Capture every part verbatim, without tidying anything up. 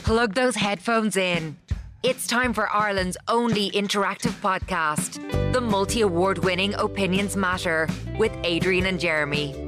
Plug those headphones in. It's time for Ireland's only interactive podcast, the multi-award winning Opinions Matter with Adrian and Jeremy.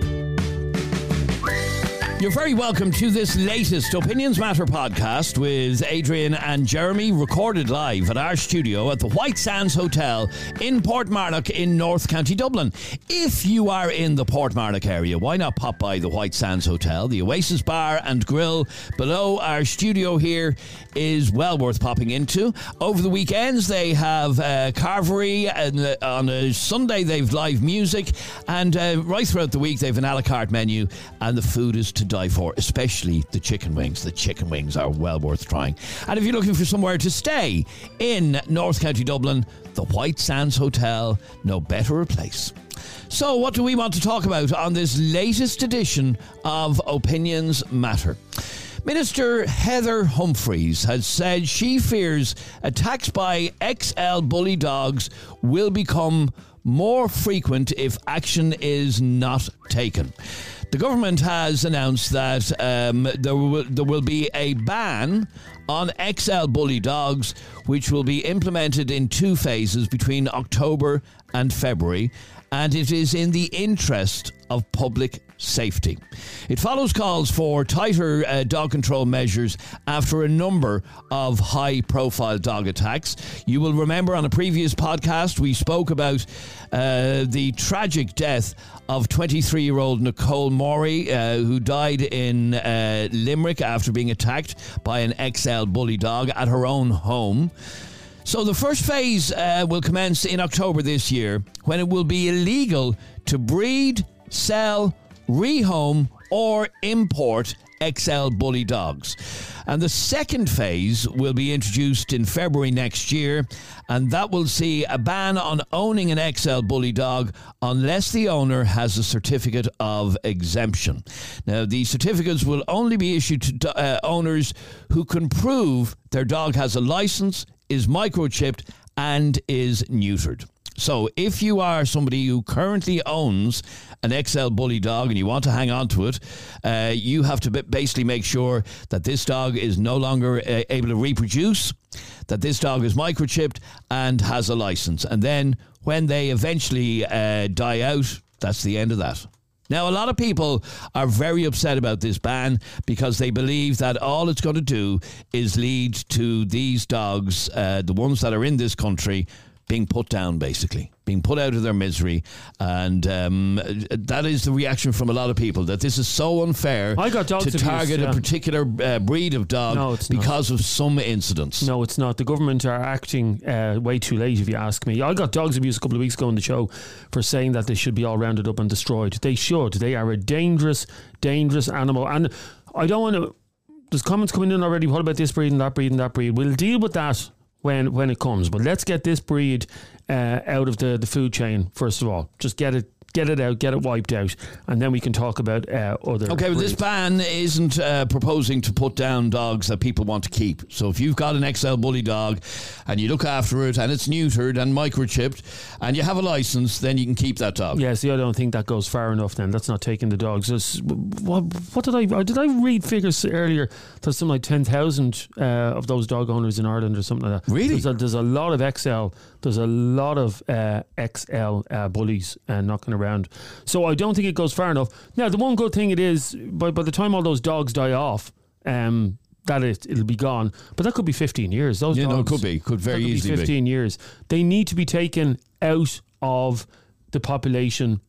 You're very welcome to this latest Opinions Matter podcast with Adrian and Jeremy, recorded live at our studio at the White Sands Hotel in Portmarnock in North County Dublin. If you are in the Portmarnock area, why not pop by the White Sands Hotel? The Oasis Bar and Grill below our studio here is well worth popping into. Over the weekends they have uh, carvery, and uh, on a Sunday they've live music, and uh, right throughout the week they've an a la carte menu, and the food is to die for, especially the chicken wings. The chicken wings are well worth trying. And if you're looking for somewhere to stay in North County Dublin, the White Sands Hotel, no better a place. So what do we want to talk about on this latest edition of Opinions Matter? Minister Heather Humphreys has said she fears attacks by X L bully dogs will become more frequent if action is not taken. The government has announced that um, there will there will be a ban on X L bully dogs, which will be implemented in two phases between October and February, and it is in the interest of public safety. It follows calls for tighter uh, dog control measures after a number of high-profile dog attacks. You will remember on a previous podcast we spoke about uh, the tragic death of twenty-three-year-old Nicole Morey, uh, who died in uh, Limerick after being attacked by an X L bully dog at her own home. So the first phase uh, will commence in October this year, when it will be illegal to breed, sell, rehome or import X L bully dogs. And the second phase will be introduced in February next year, and that will see a ban on owning an X L bully dog unless the owner has a certificate of exemption. Now, the certificates will only be issued to uh, owners who can prove their dog has a license, is microchipped and is neutered. So if you are somebody who currently owns an X L bully dog and you want to hang on to it, uh, you have to basically make sure that this dog is no longer uh, able to reproduce, that this dog is microchipped and has a license. And then when they eventually uh, die out, that's the end of that. Now, a lot of people are very upset about this ban because they believe that all it's going to do is lead to these dogs, uh, the ones that are in this country, being put down, basically, being put out of their misery. And um, that is the reaction from a lot of people, that this is so unfair I got dogs to abuse, target yeah. a particular uh, breed of dog no, it's because not. of some incidents. No, it's not. The government are acting uh, way too late, if you ask me. I got dogs abuse a couple of weeks ago on the show for saying that they should be all rounded up and destroyed. They should. They are a dangerous, dangerous animal. And I don't want to... There's comments coming in already. What about this breed and that breed and that breed? We'll deal with that when when it comes, but let's get this breed uh, out of the, the food chain first of all. Just get it get it out, get it wiped out, and then we can talk about uh, other Okay, well, breeds. this ban isn't uh, proposing to put down dogs that people want to keep. So if you've got an X L bully dog and you look after it and it's neutered and microchipped and you have a license, then you can keep that dog. Yeah, see, I don't think that goes far enough then. That's not taking the dogs. It's, what, what did I... Did I read figures earlier? There's something like ten thousand uh, of those dog owners in Ireland or something like that. Really? There's a, there's a lot of X L. There's a lot of uh, X L uh, bullies uh, knocking around. So I don't think it goes far enough. Now, the one good thing it is, by, by the time all those dogs die off, um, that it, it'll be gone. But that could be fifteen years. Those Yeah, dogs, no, it could be. Could very that could easily be fifteen be. years. They need to be taken out of the population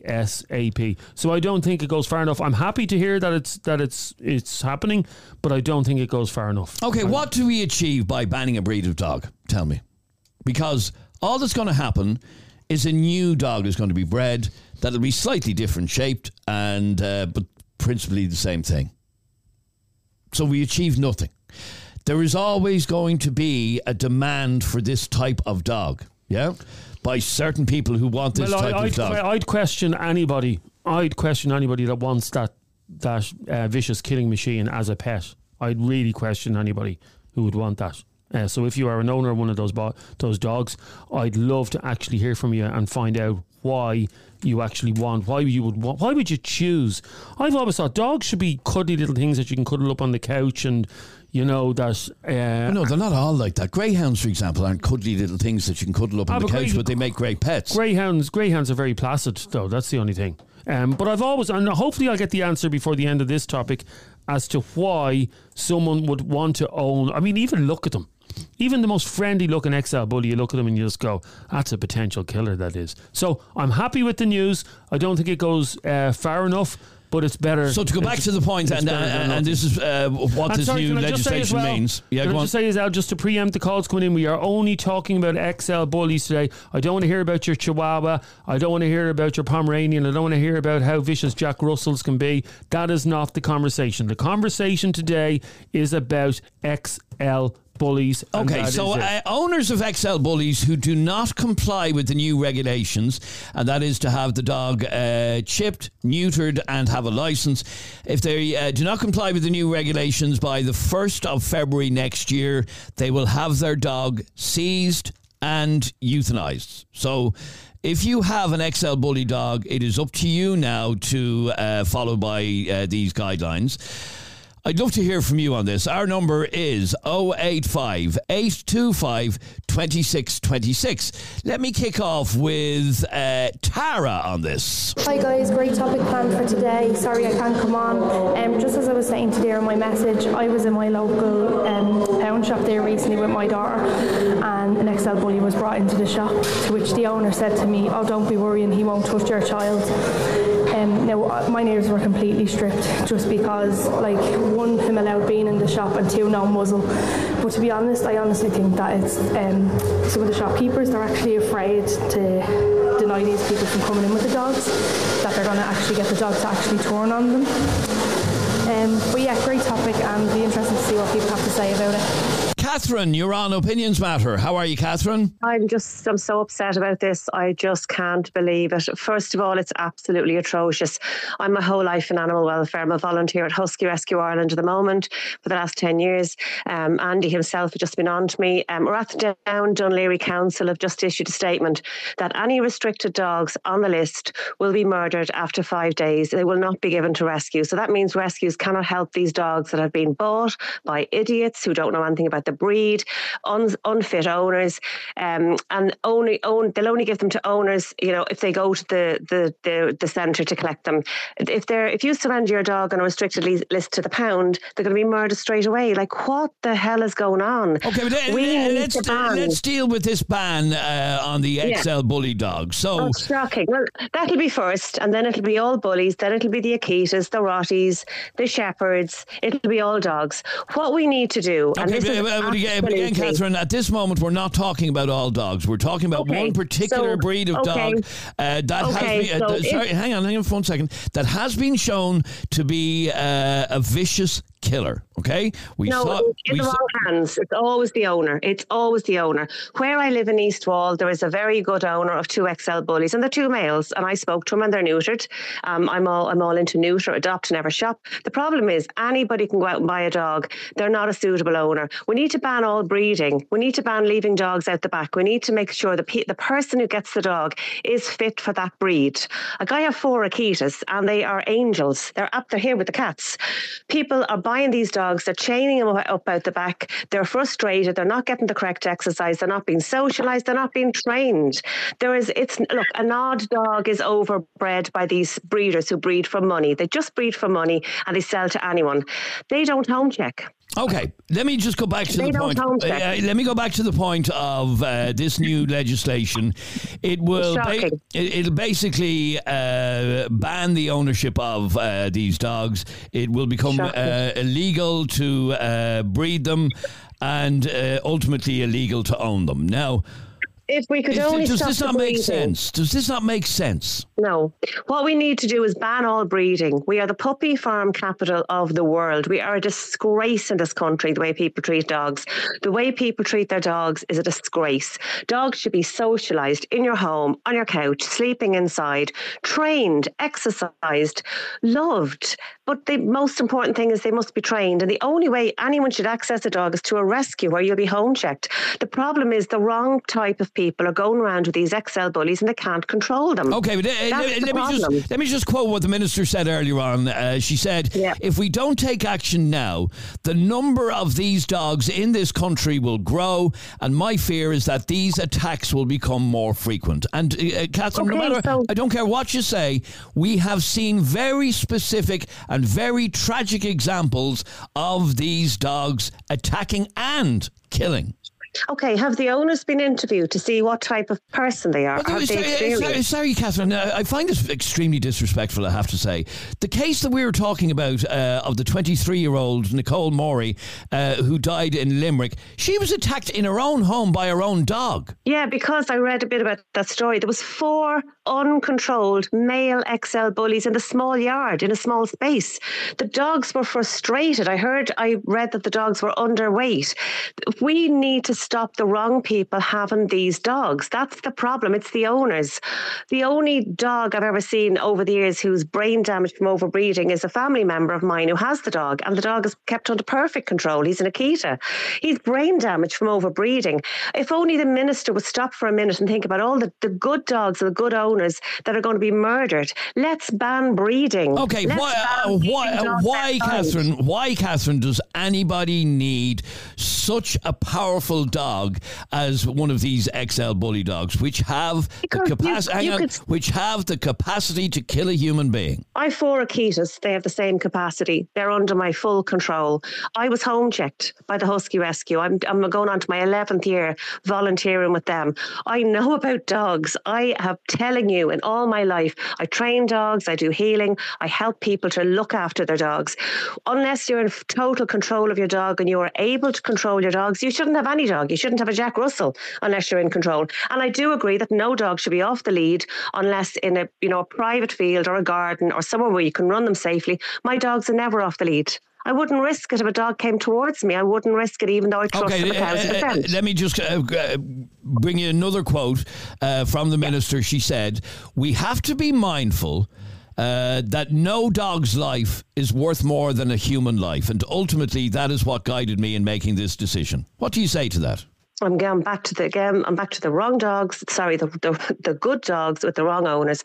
ASAP. So I don't think it goes far enough. I'm happy to hear that it's that it's it's happening, but I don't think it goes far enough. Okay, what do we achieve by banning a breed of dog? Tell me. Because all that's going to happen is a new dog is going to be bred that'll be slightly different shaped, and uh, but principally the same thing. So we achieve nothing. There is always going to be a demand for this type of dog, yeah, by certain people who want this well, type I, of I'd, dog. I'd question anybody. I'd question anybody that wants that that uh, vicious killing machine as a pet. I'd really question anybody who would want that. Uh, so if you are an owner of one of those bo- those dogs, I'd love to actually hear from you and find out why you actually want, why you would want, why would you choose? I've always thought dogs should be cuddly little things that you can cuddle up on the couch, and you know that. Uh, no, they're not all like that. Greyhounds, for example, aren't cuddly little things that you can cuddle up on the couch, grey, but they make great pets. Greyhounds, greyhounds are very placid, though. That's the only thing. Um, but I've always, and hopefully I'll get the answer before the end of this topic as to why someone would want to own. I mean, even look at them. Even the most friendly looking X L bully, you look at them and you just go, that's a potential killer, that is. So I'm happy with the news. I don't think it goes uh, far enough, but it's better. So to go back to the point, and, uh, and this is uh, what I'm this sorry, new legislation well, means. Yeah, can go I on. just say as well, just to preempt the calls coming in, we are only talking about X L bullies today. I don't want to hear about your Chihuahua. I don't want to hear about your Pomeranian. I don't want to hear about how vicious Jack Russells can be. That is not the conversation. The conversation today is about X L bullies. Okay, so uh, owners of X L bullies who do not comply with the new regulations, and that is to have the dog uh, chipped, neutered and have a licence, if they uh, do not comply with the new regulations by the first of February next year, they will have their dog seized and euthanized. So if you have an X L bully dog, it is up to you now to uh, follow by uh, these guidelines. I'd love to hear from you on this. Our number is oh eight five, eight two five, two six two six. Let me kick off with uh, Tara on this. Hi guys, great topic planned for today. Sorry I can't come on. Um, just as I was saying today in my message, I was in my local um, pound shop there recently with my daughter, and an X L bully was brought into the shop, to which the owner said to me, oh, don't be worrying, he won't touch your child. Um, now, my neighbours were completely stripped just because, like, one, him allowed being in the shop, and two, no muzzle. But to be honest, I honestly think that it's um, some of the shopkeepers, they're actually afraid to deny these people from coming in with the dogs, that they're going to actually get the dog to actually turn on them. Um, but yeah, great topic, and be interesting to see what people have to say about it. Catherine, you're on Opinions Matter. How are you, Catherine? I'm just, I'm so upset about this. I just can't believe it. First of all, it's absolutely atrocious. I'm my whole life in animal welfare. I'm a volunteer at Husky Rescue Ireland at the moment for the last ten years. Um, Andy himself has just been on to me. Um, Rathdown Dunleary Council have just issued a statement that any restricted dogs on the list will be murdered after five days. They will not be given to rescue. So that means rescues cannot help these dogs that have been bought by idiots who don't know anything about the breed, un, unfit owners, um, and only own. They'll only give them to owners, you know, if they go to the the the, the centre to collect them. If they're if you surrender your dog on a restricted list to the pound, they're going to be murdered straight away. Like, what the hell is going on? Okay, but let, we let, let's uh, let's deal with this ban uh, on the X L yeah. bully dog. So oh, shocking. Well, that'll be first, and then it'll be all bullies. Then it'll be the Akitas, the Rotties, the Shepherds. It'll be all dogs. What we need to do, okay, and this but, is but again, but again, Catherine, at this moment we're not talking about all dogs. We're talking about okay, one particular so, breed of okay. dog uh, that okay, has been. Uh, so sorry, if, hang on, hang on for one second. That has been shown to be uh, a vicious killer. Okay, we no, saw, it's in we the wrong saw, hands. It's always the owner. It's always the owner. Where I live in East Wall, there is a very good owner of two X L bullies, and they're two males. And I spoke to them, and they're neutered. Um, I'm all I'm all into neuter, adopt, never shop. The problem is anybody can go out and buy a dog. They're not a suitable owner. We need to ban all breeding. We need to ban leaving dogs out the back. We need to make sure the pe- the person who gets the dog is fit for that breed. Like, I have four Akitas, and they are angels. They're up there here with the cats. People are buying these dogs, they're chaining them up out the back, they're frustrated, they're not getting the correct exercise, they're not being socialised, they're not being trained. There is, it's, look, an odd dog is overbred by these breeders who breed for money. They just breed for money and they sell to anyone. They don't home check. Okay, let me just go back to they the point. Uh, let me go back to the point of uh, this new legislation. It will, ba- it'll basically uh, ban the ownership of uh, these dogs. It will become uh, illegal to uh, breed them, and uh, ultimately illegal to own them. Now, if we could is, only does stop this the not make breeding. sense? Does this not make sense? No. What we need to do is ban all breeding. We are the puppy farm capital of the world. We are a disgrace in this country, the way people treat dogs. The way people treat their dogs is a disgrace. Dogs should be socialised in your home, on your couch, sleeping inside, trained, exercised, loved. But the most important thing is they must be trained. And the only way anyone should access a dog is to a rescue where you'll be home checked. The problem is the wrong type of people are going around with these X L bullies and they can't control them. Okay, but uh, let, let, me just, let me just quote what the Minister said earlier on. Uh, she said, yeah. if we don't take action now, the number of these dogs in this country will grow, and my fear is that these attacks will become more frequent. And uh, Catherine, okay, no matter, so- I don't care what you say, we have seen very specific and very tragic examples of these dogs attacking and killing. Okay, have the owners been interviewed to see what type of person they are? Well, have sorry, they sorry, sorry, Catherine, uh, I find this extremely disrespectful, I have to say. The case that we were talking about uh, of the twenty-three-year-old Nicole Morey, uh, who died in Limerick, she was attacked in her own home by her own dog. Yeah, because I read a bit about that story. There was four uncontrolled male X L bullies in the small yard, in a small space. The dogs were frustrated. I heard, I read that the dogs were underweight. We need to stop the wrong people having these dogs. That's the problem. It's the owners. The only dog I've ever seen over the years who's brain damage from overbreeding is a family member of mine who has the dog, and the dog is kept under perfect control. He's an Akita. He's brain damage from overbreeding. If only the minister would stop for a minute and think about all the, the good dogs and the good owners that are going to be murdered. Let's ban breeding. Okay, Let's why, ban uh, why, uh, why, Catherine? Why, Catherine? Does anybody need such a powerful dog as one of these X L bully dogs, which have because the capacity, which have the capacity to kill a human being? I have four Akitas. They have the same capacity. They're under my full control. I was home checked by the Husky Rescue. I'm, I'm going on to my eleventh year volunteering with them. I know about dogs. I have telling you in all my life, I train dogs, I do healing, I help people to look after their dogs. Unless you're in total control of your dog and you are able to control your dogs, you shouldn't have any dog. You shouldn't have a Jack Russell unless you're in control. And I do agree that no dog should be off the lead unless in a you know a private field or a garden or somewhere where you can run them safely. My dogs are never off the lead. I wouldn't risk it if a dog came towards me. I wouldn't risk it even though I trust okay, them a thousand percent. Uh, let me just uh, bring you another quote uh, from the minister. She said, we have to be mindful Uh, that no dog's life is worth more than a human life. And ultimately, that is what guided me in making this decision. What do you say to that? I'm going back to the again. I'm back to the wrong dogs. Sorry, the, the the good dogs with the wrong owners.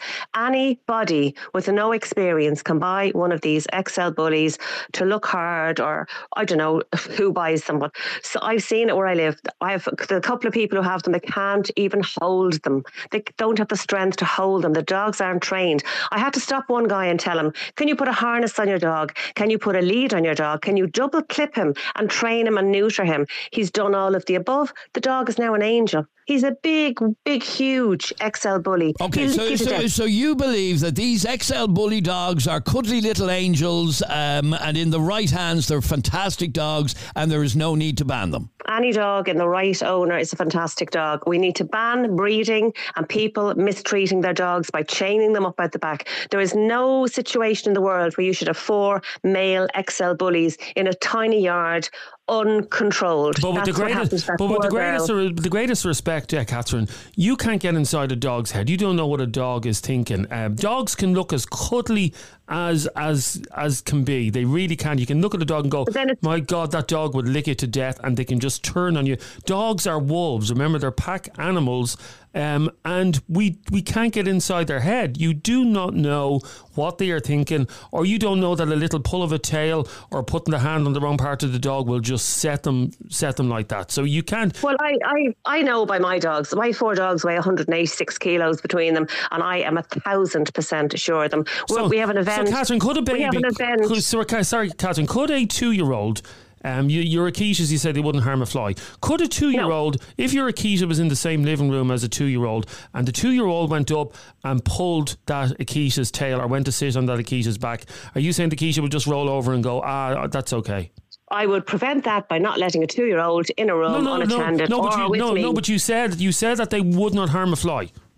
Anybody with no experience can buy one of these X L bullies to look hard, or I don't know who buys them. But so I've seen it where I live. I have a couple of people who have them. They can't even hold them. They don't have the strength to hold them. The dogs aren't trained. I had to stop one guy and tell him, "Can you put a harness on your dog? Can you put a lead on your dog? Can you double clip him and train him and neuter him?" He's done all of the above. The dog is now an angel. He's a big, big, huge X L bully. Okay, so so, so you believe that these X L bully dogs are cuddly little angels, um, and in the right hands, they're fantastic dogs, and there is no need to ban them? Any dog in the right owner is a fantastic dog. We need to ban breeding and people mistreating their dogs by chaining them up at the back. There is no situation in the world where you should have four male X L bullies in a tiny yard, uncontrolled. But with the greatest, but with the greatest, the greatest respect, uh, Catherine, you can't get inside a dog's head. You don't know what a dog is thinking. Um, dogs can look as cuddly as as as can be. They really can. You can look at a dog and go, "My God, that dog would lick you to death," and they can just turn on you. Dogs are wolves. Remember, they're pack animals. Um, and we we can't get inside their head. You do not know what they are thinking, or you don't know that a little pull of a tail or putting the hand on the wrong part of the dog will just set them set them like that. So you can't. Well, I I, I know by my dogs. My four dogs weigh one hundred eighty-six kilos between them, and I am a thousand percent sure of them. So, we have an event. So, Catherine, could a baby? We have an event. Could, sorry, Catherine, could a two-year-old? Um, you, your Akitas, you said they wouldn't harm a fly. Could a two-year-old, no. if your Akita was in the same living room as a two-year-old, and the two-year-old went up and pulled that Akita's tail or went to sit on that Akita's back, are you saying the Akita would just roll over and go, ah, that's okay? I would prevent that by not letting a two-year-old in a room no, no, unattended no, no, or but you, with no, me. No, but you said you said that they would not harm a fly.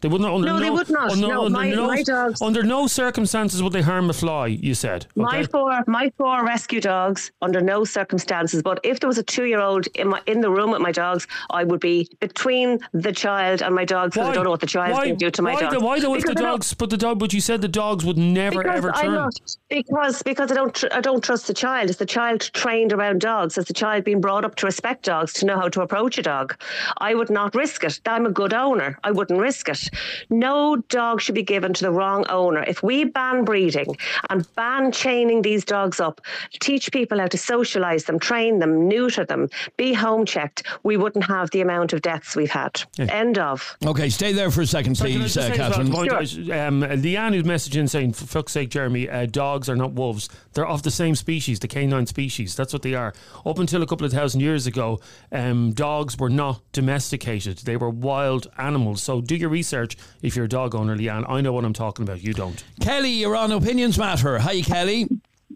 They would not. Under no, no, they would not. Under no, under my, no, my dogs. Under no circumstances would they harm a fly. You said. Okay? My four, my four rescue dogs, under no circumstances. But if there was a two-year-old in my in the room with my dogs, I would be between the child and my dogs. Because I don't know what the child's going to do to my why dog. The, why though? If the dogs, but the dog, but you said the dogs would never because ever I turn. Not, because because I don't tr- I don't trust the child. Is the child trained around dogs? Has the child been brought up to respect dogs, to know how to approach a dog? I would not risk it. I'm a good owner. I wouldn't risk it. No dog should be given to the wrong owner. If we ban breeding and ban chaining these dogs up, teach people how to socialise them, train them, neuter them, be home checked, we wouldn't have the amount of deaths we've had. Yeah. End of. Okay, stay there for a second, Sorry, please, uh, Catherine. Sure. Um, Leanne is messaging saying, for fuck's sake, Jeremy, uh, dogs are not wolves. They're of the same species, the canine species. That's what they are. Up until a couple of thousand years ago, um, dogs were not domesticated. They were wild animals. So do your research if you're a dog owner, Leanne. I know what I'm talking about. You don't. Kelly, you're on Opinions Matter. Hi, Kelly.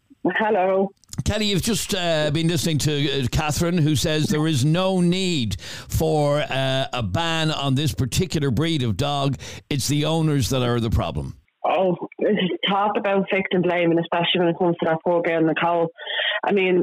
Hello. Kelly, you've just uh, been listening to uh, Catherine, who says there is no need for uh, a ban on this particular breed of dog. It's the owners that are the problem. Oh, talk about victim blaming, especially when it comes to that poor girl, Nicole. I mean,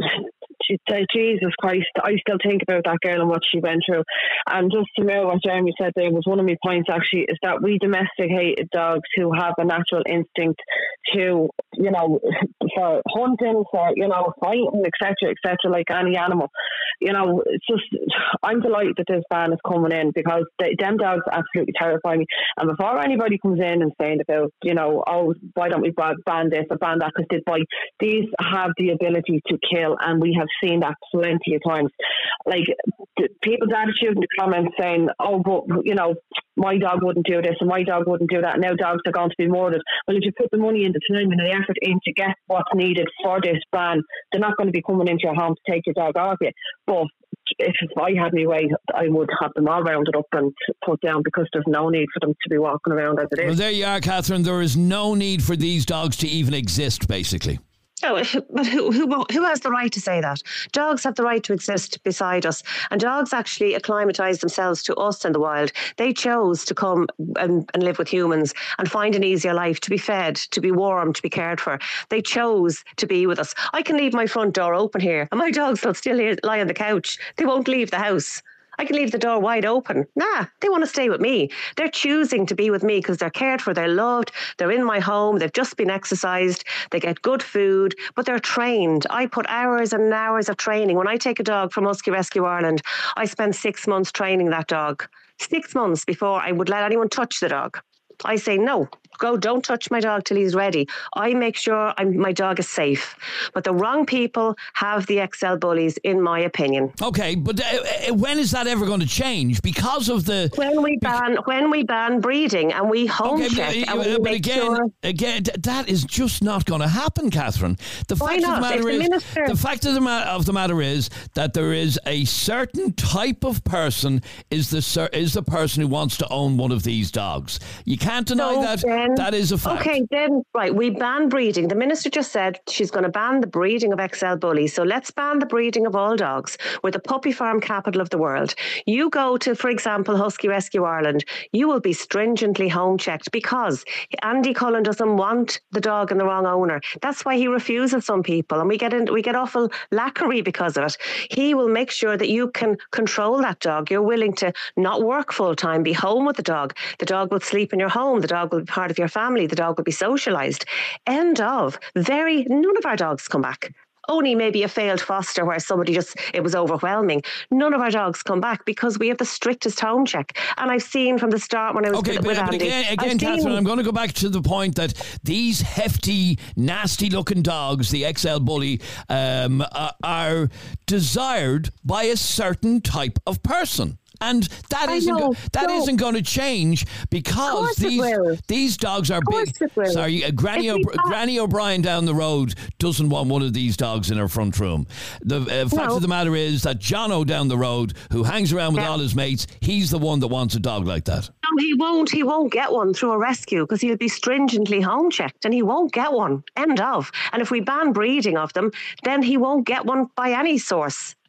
she said, Jesus Christ, I still think about that girl and what she went through. And just to know what Jeremy said there was one of my points actually, is that we domesticated dogs who have a natural instinct to, you know, for hunting, for, you know, fighting, et cetera, et cetera, like any animal. You know, it's just, I'm delighted that this ban is coming in, because they, them dogs absolutely terrify me. And before anybody comes in and saying about, you know, oh, why don't we ban this or ban that because they bite, these have the ability to kill, and we have seen that plenty of times. Like, people's attitude in the comments saying, oh, but, you know, my dog wouldn't do this and my dog wouldn't do that, and now dogs are going to be murdered. Well, if you put the money and the time and the effort in to get what's needed for this ban, they're not going to be coming into your home to take your dog off you. But if I had my way, I would have them all rounded up and put down, because there's no need for them to be walking around as it is. Well, there you are, Catherine. There is no need for these dogs to even exist, basically. Oh, but who, who who has the right to say that? Dogs have the right to exist beside us, and dogs actually acclimatise themselves to us in the wild. They chose to come and, and live with humans and find an easier life, to be fed, to be warmed, to be cared for. They chose to be with us. I can leave my front door open here, and my dogs will still here, lie on the couch. They won't leave the house. I can leave the door wide open. Nah, they want to stay with me. They're choosing to be with me because they're cared for, they're loved, they're in my home, they've just been exercised, they get good food, but they're trained. I put hours and hours of training. When I take a dog from Husky Rescue Ireland, I spend six months training that dog. Six months before I would let anyone touch the dog. I say, no, go, don't touch my dog till he's ready. I make sure I'm, my dog is safe. But the wrong people have the X L bullies, in my opinion. Okay, but uh, when is that ever going to change? Because of the... When we ban when we ban breeding and we home okay, check but, and we but make again, sure... again, that is just not going to happen, Catherine. The Why fact not? of the matter If the is, minister- the fact of the, ma- of the matter is that there is a certain type of person is the cer- is the person who wants to own one of these dogs. You can't deny So that. then- that is a fact. Okay, then, right, we ban breeding. The minister just said she's going to ban the breeding of X L bullies. So let's ban the breeding of all dogs. We're the puppy farm capital of the world. You go to, for example, Husky Rescue Ireland, you will be stringently home checked, because Andy Cullen doesn't want the dog and the wrong owner. That's why he refuses some people, and we get in, we get awful lacquery because of it. He will make sure that you can control that dog. You're willing to not work full time, be home with the dog. The dog will sleep in your home. The dog will be part of your family. The dog will be socialised. End of. Very, none of our dogs come back. Only maybe a failed foster where somebody just, it was overwhelming. None of our dogs come back because we have the strictest home check. And I've seen from the start when I was okay, with, but, with but Andy. again, again I've Catherine, seen, I'm going to go back to the point that these hefty, nasty-looking dogs, the X L bully, um, are, are desired by a certain type of person. And that I isn't know, go- that no. isn't going to change, because it these will. these dogs are Of course big. it will. Sorry, uh, Granny, If we O'Br- ban- Granny O'Brien down the road doesn't want one of these dogs in her front room. The uh, fact No. of the matter is that Jono down the road, who hangs around with Yeah. all his mates, he's the one that wants a dog like that. No, he won't. He won't get one through a rescue because he'll be stringently home checked, and he won't get one. End of. And if we ban breeding of them, then he won't get one by any source.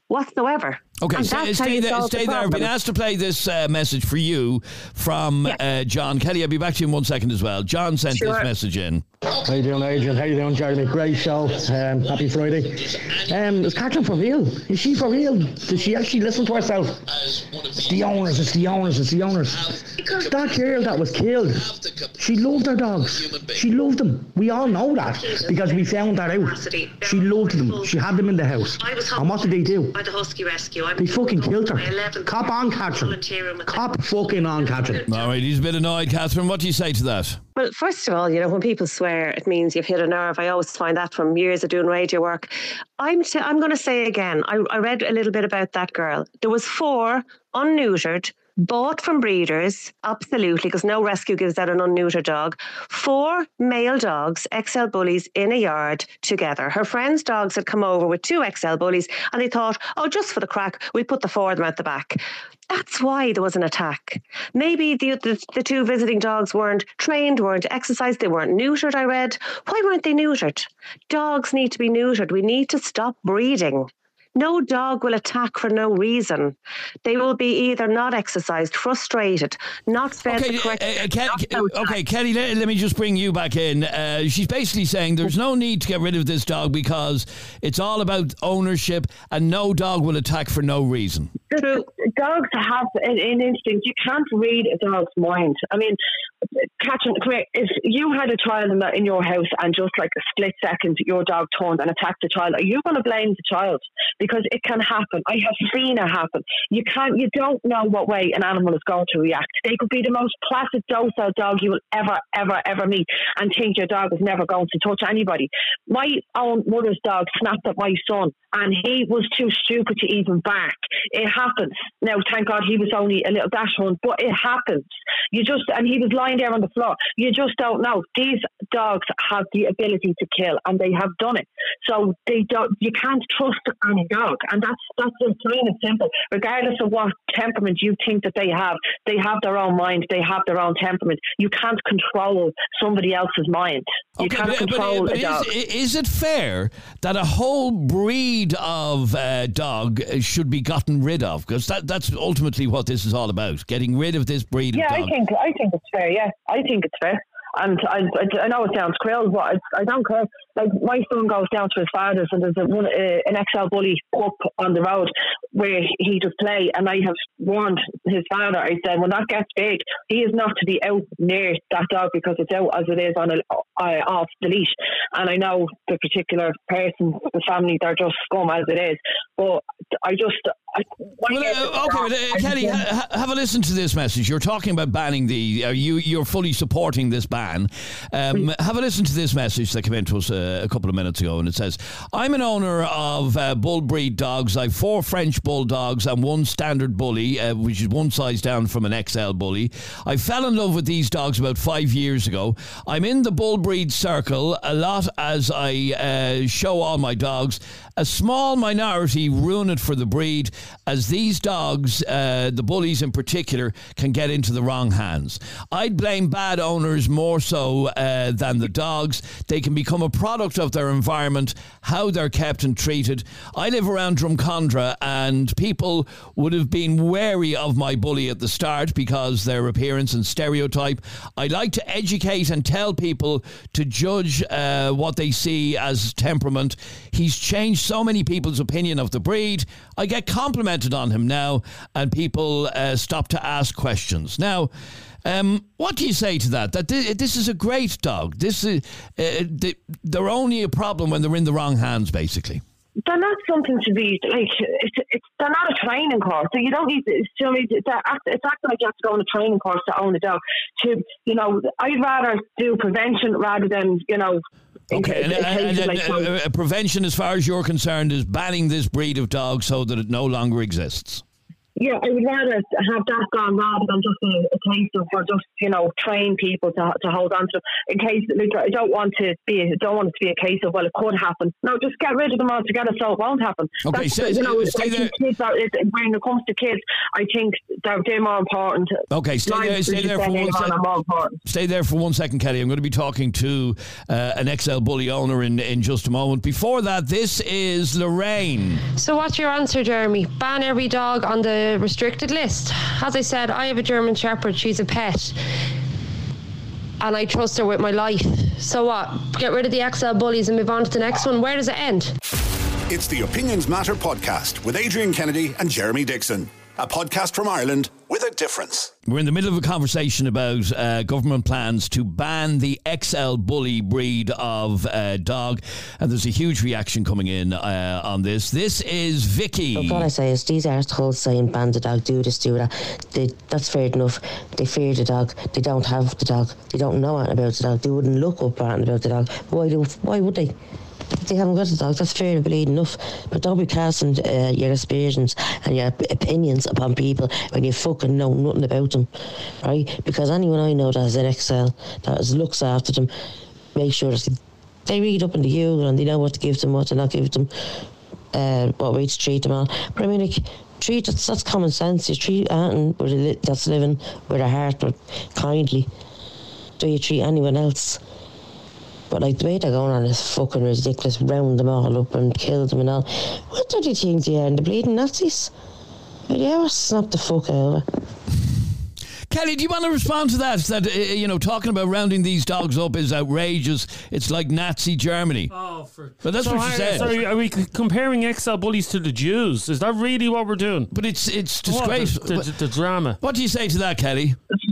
whatsoever. Okay, and so that's stay how you there. solve Stay the there. I've been problem. asked to play this uh, message for you from Yeah. uh, John Kelly. I'll be back to you in one second as well. John sent Sure. this message in. How you doing, Adrian? How you doing, Jeremy? Great show. Um, happy Friday. Um, is Catherine for real? Is she for real? Does she actually listen to herself? It's the owners, it's the owners, it's the owners. That girl that was killed, she loved her dogs. She loved them. We all know that because we found that out. She loved them. She had them in the house. And what did they do? By the Husky Rescue. They fucking killed her. Cop on, Catherine. Cop fucking on, Catherine. All right, he's a bit annoyed, Catherine. What do you say to that? Well, first of all, you know, when people swear, it means you've hit a nerve. I always find that from years of doing radio work. I'm t- I'm going to say again, I, I read a little bit about that girl. There was four unneutered, bought from breeders, absolutely, because no rescue gives out an unneutered dog. Four male dogs, X L bullies, in a yard together. Her friends' dogs had come over with two X L bullies, and they thought, oh, just for the crack, we put the four of them at the back. That's why there was an attack. Maybe the, the the two visiting dogs weren't trained, weren't exercised, they weren't neutered, I read. Why weren't they neutered? Dogs need to be neutered. We need to stop breeding. No dog will attack for no reason. They will be either not exercised, frustrated, not fed Okay, the correct... uh, uh, Ken, not okay, Kelly, let, let me just bring you back in. Uh, she's basically saying there's no need to get rid of this dog because it's all about ownership and no dog will attack for no reason. True. Dogs have an, an instinct. You can't read a dog's mind. I mean, Catherine, come here. If you had a child in, the, in your house and just like a split second your dog turned and attacked the child, are you going to blame the child? Because it can happen. I have seen it happen. You can't. You don't know what way an animal is going to react. They could be the most placid, docile dog you will ever, ever, ever meet and think your dog is never going to touch anybody. My own mother's dog snapped at my son and he was too stupid to even bark. It happens. Now, thank God he was only a little dash one, but it happens. You just, and he was lying there on the floor. You just don't know. These dogs have the ability to kill and they have done it. So they don't, you can't trust any dog. And that's, that's just plain and simple. Regardless of what temperament you think that they have, they have their own mind. They have their own temperament. You can't control somebody else's mind. You Okay, can't but, control but, but a dog. is, is it fair that a whole breed of uh, dog should be gotten rid of? Because that, that's ultimately what this is all about, getting rid of this breed Yeah, of I dog. think I think it's fair. Yeah, I think it's fair. And I, I, I know it sounds cruel, but I, I don't care. Like, my son goes down to his father's and there's a, one, uh, an X L bully up on the road where he does play, and I have warned his father. I said, when that gets big, he is not to be out near that dog because it's out as it is on a, uh, off the leash. And I know the particular person, the family, they're just scum as it is. But I just... I, Well, uh, okay, but, uh, Kelly, ha- have a listen to this message. You're talking about banning the. Uh, you you're fully supporting this ban. Um, have a listen to this message that came in to us uh, a couple of minutes ago, and it says, "I'm an owner of uh, bull breed dogs. I've four French bulldogs and one standard bully, uh, which is one size down from an X L bully. I fell in love with these dogs about five years ago. I'm in the bull breed circle a lot as I uh, show all my dogs. A small minority ruin it for the breed, as these dogs, uh, the bullies in particular, can get into the wrong hands. I'd blame bad owners more so uh, than the dogs. They can become a product of their environment, how they're kept and treated. I live around Drumcondra, and people would have been wary of my bully at the start because their appearance and stereotype. I like to educate and tell people to judge uh, what they see as temperament. He's changed so many people's opinion of the breed. I get complimented on him now, and people uh, stop to ask questions. Now, um, what do you say to that? That th- this is a great dog. This is uh, th- they're only a problem when they're in the wrong hands, basically. They're not something to be like. It's, it's they're not a training course, so you don't need. To, you know, it's acting like you have to go on a training course to own a dog. To you know, I'd rather do prevention rather than you know. Okay, and, and, and, like uh, uh, prevention, as far as you're concerned, is banning this breed of dog so that it no longer exists. Yeah, I would rather have that gone rather than just a, a case of, or just, you know, train people to to hold on to. In case, like, I don't want to be, I don't want it to be a case of, well, it could happen. No, just get rid of them altogether so it won't happen. Okay, That's, so, you know, stay there. Kids are, it, when it comes to kids, I think they're, they're more important. Okay, stay there, stay there for one second. Stay there for one second, Kelly. I'm going to be talking to uh, an X L Bully owner in, in just a moment. Before that, this is Lorraine. So what's your answer, Jeremy? Ban every dog on the restricted list? As I said, I have a German Shepherd. She's a pet. And I trust her with my life. So what? Get rid of the X L Bullies and move on to the next one? Where does it end? It's the Opinions Matter podcast with Adrian Kennedy and Jeremy Dixon. A podcast from Ireland with a difference. We're in the middle of a conversation about uh, government plans to ban the X L Bully breed of uh, dog, and there's a huge reaction coming in uh, on this. This is Vicky. Look, what I say is these articles saying ban the dog, do this, do that. They, that's fair enough. They fear the dog. They don't have the dog. They don't know anything about the dog. They wouldn't look up anything about the dog. Why do? Why would they? They haven't got a dog, that's fair and believe enough. But don't be casting uh, your aspirations and your opinions upon people when you fucking know nothing about them, right? Because anyone I know that has an X L, that is, looks after them, make sure that they read up in the Google and they know what to give them, what to not give them, uh, what way to treat them all. But I mean, like, treat, that's, that's common sense. You treat anything with a li- that's living with a heart, but kindly. Do you treat anyone else? But like the way they're going on is fucking ridiculous. Round them all up and kill them and all. What do they think they are? The bleeding Nazis? Will you ever snap the fuck out of it? Kelly, do you want to respond to that? That, uh, you know, talking about rounding these dogs up is outrageous. It's like Nazi Germany. Oh, for... But that's so what she are, said. Sorry, are we comparing X L Bullies to the Jews? Is that really what we're doing? But it's it's disgraceful. Oh, the, the, the drama. What do you say to that, Kelly?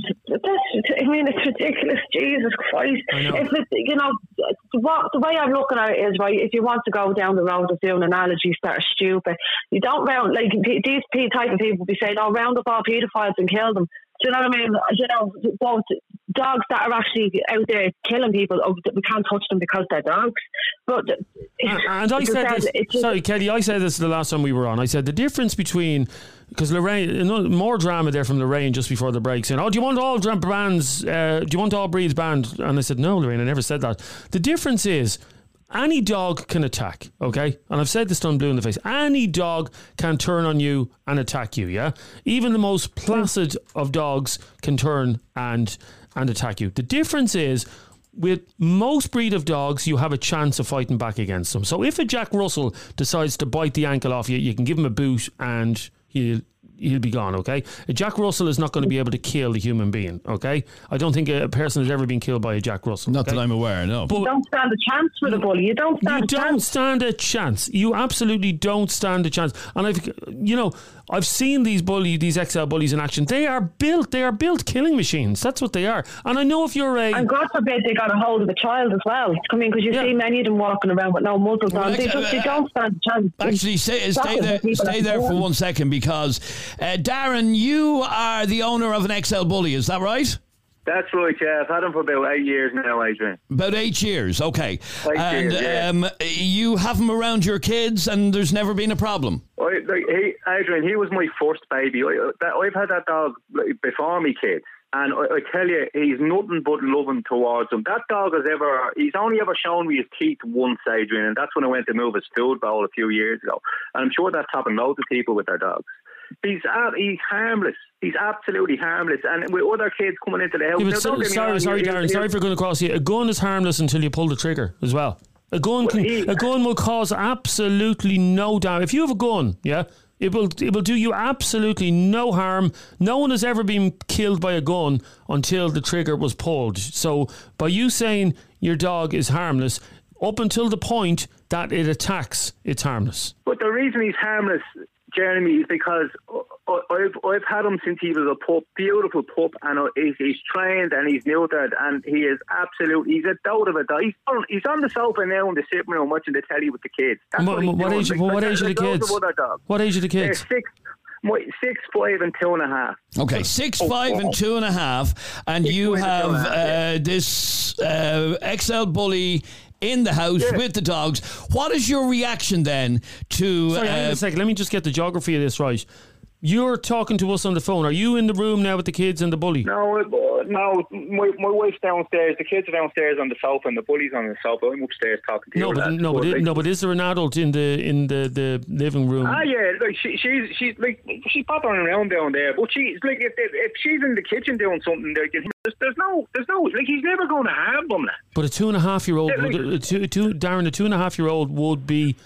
I mean, it's ridiculous. Jesus Christ. If it, you know, what, the way I'm looking at it is, right, if you want to go down the road of doing analogies that are stupid, you don't round, like, these type of people be saying, oh, round up all paedophiles and kill them. Do you know what I mean? You know, both dogs that are actually out there killing people, oh, we can't touch them because they're dogs. But and, and I said this, just, sorry, Kelly, I said this the last time we were on. I said the difference between, because Lorraine, you know, more drama there from Lorraine just before the break saying, oh, do you want all brands, uh, do you want all breeds banned? And I said, no, Lorraine, I never said that. The difference is, any dog can attack, okay? And I've said this to blue in the face. Any dog can turn on you and attack you, yeah? Even the most placid of dogs can turn and and attack you. The difference is, with most breed of dogs, you have a chance of fighting back against them. So if a Jack Russell decides to bite the ankle off you, you can give him a boot and he'll he'll be gone, okay? A Jack Russell is not going to be able to kill a human being, okay? I don't think a person has ever been killed by a Jack Russell. Not okay? that I'm aware, no. But you don't stand a chance with a bully. You don't stand you a don't chance. stand a chance. You absolutely don't stand a chance. And I've, you know, I've seen these bully, these X L bullies in action. They are built, they are built killing machines. That's what they are. And I know if you're a... And God forbid they got a hold of a child as well. I mean, because you yeah. see many of them walking around with no muzzles well, on. They, just, they don't stand a chance. Actually, stay, stay there, stay there for one second, because uh, Darren, you are the owner of an X L bully, is that right? That's right, yeah. I've had him for about eight years now, Adrian. About eight years, okay. Eight and years, yeah. um, you have him around your kids and there's never been a problem? I, like, he, Adrian, he was my first baby. I, that, I've had that dog before me kids. And I, I tell you, he's nothing but loving towards him. That dog has ever, he's only ever shown me his teeth once, Adrian, and that's when I went to move his food bowl a few years ago. And I'm sure that's happened loads of people with their dogs. He's uh, he's harmless. He's absolutely harmless. And with other kids coming into the house... Yeah, now, so, sorry, wrong, sorry, Darren, sorry for going across here. A gun is harmless until you pull the trigger as well. A gun can, he, a gun will cause absolutely no damage. If you have a gun, yeah, it will it will do you absolutely no harm. No one has ever been killed by a gun until the trigger was pulled. So by you saying your dog is harmless, up until the point that it attacks, it's harmless. But the reason he's harmless, Jeremy, is because I've I've had him since he was a pup, beautiful pup, and he's, he's trained and he's neutered, and he is absolute. He's a dote of a dog. He's on, he's on the sofa now in the sitting room watching the telly with the kids. That's what, what, what age? Like, what like, age are the kids? What age are the kids? They're six, my, six, five, and two and a half. Okay, six, five, and two and a half, and six, you have uh, yeah. this uh, X L bully in the house yeah. with the dogs. What is your reaction then to... Sorry, uh, hang on a second. Let me just get the geography of this right. You're talking to us on the phone. Are you in the room now with the kids and the bully? No, uh, no. My, my wife's downstairs. The kids are downstairs on the sofa, and the bully's on the sofa. I'm upstairs talking to no, you. But, lads. no, but, like, no, but is there an adult in the in the, the living room? Ah, yeah. Like she, she's she's like she's pottering around down there. But she's like if if she's in the kitchen doing something, there, there's, there's no there's no like he's never going to harm them. But a two and a half year old, like, would, a two, two, Darren, a two and a half year old would be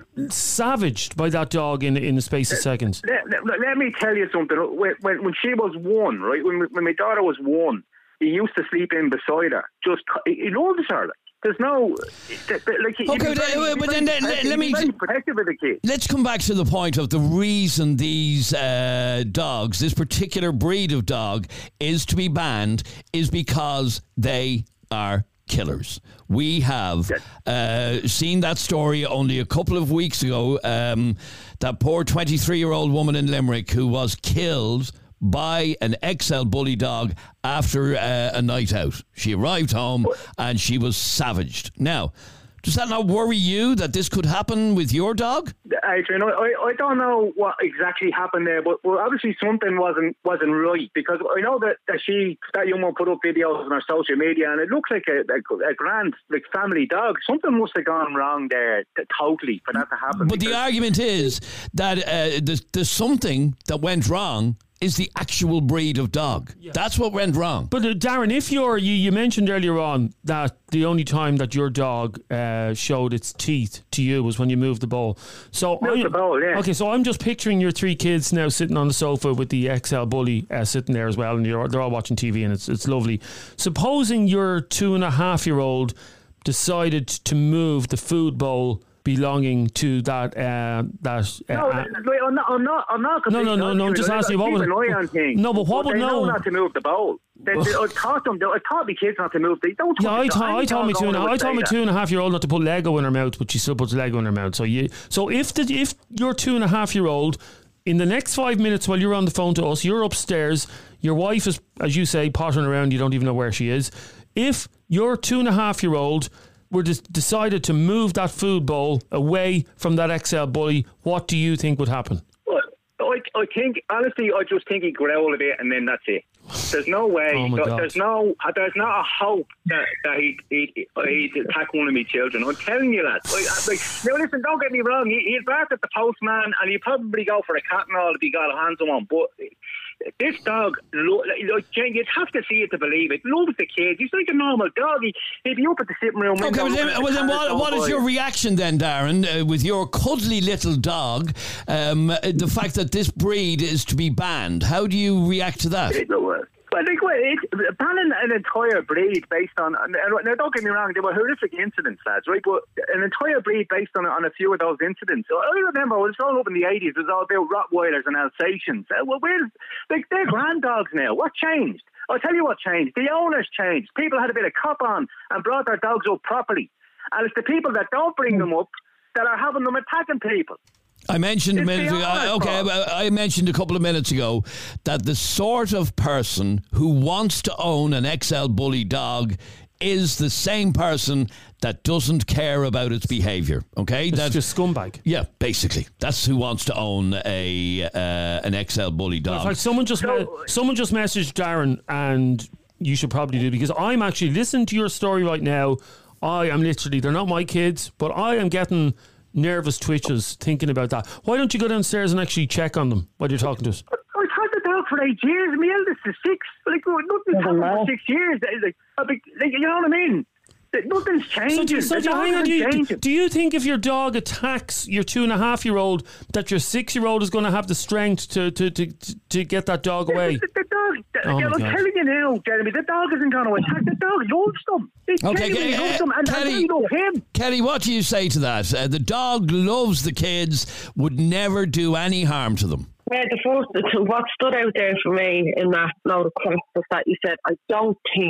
savaged by that dog in in the space of seconds. Let, let, let me tell you something. When, when when she was one, right, when when my daughter was one, he used to sleep in beside her. Just he loves her. Like, there's no like. He, okay, very, but then let, let, let me. Very protective of the kid. Let's come back to the point of the reason these uh, dogs, this particular breed of dog, is to be banned, is because they are killers. We have uh, seen that story only a couple of weeks ago. Um, that poor twenty-three-year-old woman in Limerick who was killed by an X L bully dog after uh, a night out. She arrived home and she was savaged. Now, does that not worry you that this could happen with your dog? Adrian, I, I don't know what exactly happened there, but well, obviously something wasn't wasn't right, because I know that, that she that young one put up videos on her social media, and it looks like a, a, a grand like family dog. Something must have gone wrong there, totally, for that to happen. But the argument is that uh, there's, there's something that went wrong. Is the actual breed of dog. Yeah. That's what went wrong. But uh, Darren, if you're, you, you mentioned earlier on that the only time that your dog uh, showed its teeth to you was when you moved the bowl. So moved I, the bowl, yeah. Okay, so I'm just picturing your three kids now sitting on the sofa with the X L bully uh, sitting there as well, and you're, they're all watching T V, and it's it's lovely. Supposing your two and a half year old decided to move the food bowl belonging to that uh, that uh, no, like, I'm not I'm not I'm not no no no no I'm just asking you what would no but what but would they know know not to move the bowl. They, they, I taught them I taught my kids not to move. They don't. Yeah, I taught I taught me two and I taught me two and a half year old not to put Lego in her mouth, but she still puts Lego in her mouth. So you so if the if your two and a half year old in the next five minutes while you're on the phone to us, you're upstairs, your wife is, as you say, pottering around, you don't even know where she is. If your two and a half year old were just decided to move that food bowl away from that X L bully, what do you think would happen? Well, I, I think, honestly, I just think he'd growl a bit and then that's it. There's no way. Oh my God. There's no There's not a hope that, that he'd, he'd, he'd attack one of my children. I'm telling you that. Like, like, now listen, don't get me wrong. He, he'd bark at the postman and he'd probably go for a cat and all if he got hands on one. But this dog, like, you'd have to see it to believe it. Loves the kids. He's like a normal dog. He, he'd be up at the sitting room. Okay, well then, well then what, what is your reaction then, Darren, uh, with your cuddly little dog, um, the fact that this breed is to be banned? How do you react to that? Well, like, well, it's banning an entire breed based on, now don't get me wrong, there were horrific incidents, lads, right? But an entire breed based on on a few of those incidents. So I remember, it was all up in the eighties, it was all about Rottweilers and Alsatians. Well, where's, like, they're grand dogs now. What changed? I'll tell you what changed. The owners changed. People had a bit of cop on and brought their dogs up properly. And it's the people that don't bring them up that are having them attacking people. I mentioned a minute ago, I, okay, I mentioned a couple of minutes ago that the sort of person who wants to own an X L bully dog is the same person that doesn't care about its behaviour. Okay, it's that's just scumbag. Yeah, basically, that's who wants to own a uh, an X L bully dog. In fact, someone just me- someone just messaged Darren, and you should probably do, because I'm actually listening to your story right now. I am literally, they're not my kids, but I am getting nervous twitches thinking about that. Why don't you go downstairs and actually check on them while you're talking to us? I've had the dog for eight years. My eldest is six. Like, nothing's happened for six years. Like, like, you know what I mean? Nothing's changing. So, do, so do, hang on, do, you, do you think if your dog attacks your two and a half year old, that your six year old is going to have the strength to to, to, to get that dog away? The, the, the dog, the, oh I'm God. telling you now, Jeremy, the dog isn't going to attack. The dog loves them. He okay, uh, loves them and, Kelly, and they love him. Kelly, what do you say to that? Uh, the dog loves the kids, would never do any harm to them. Yeah, the first, what stood out there for me in that load of crap was that you said, I don't think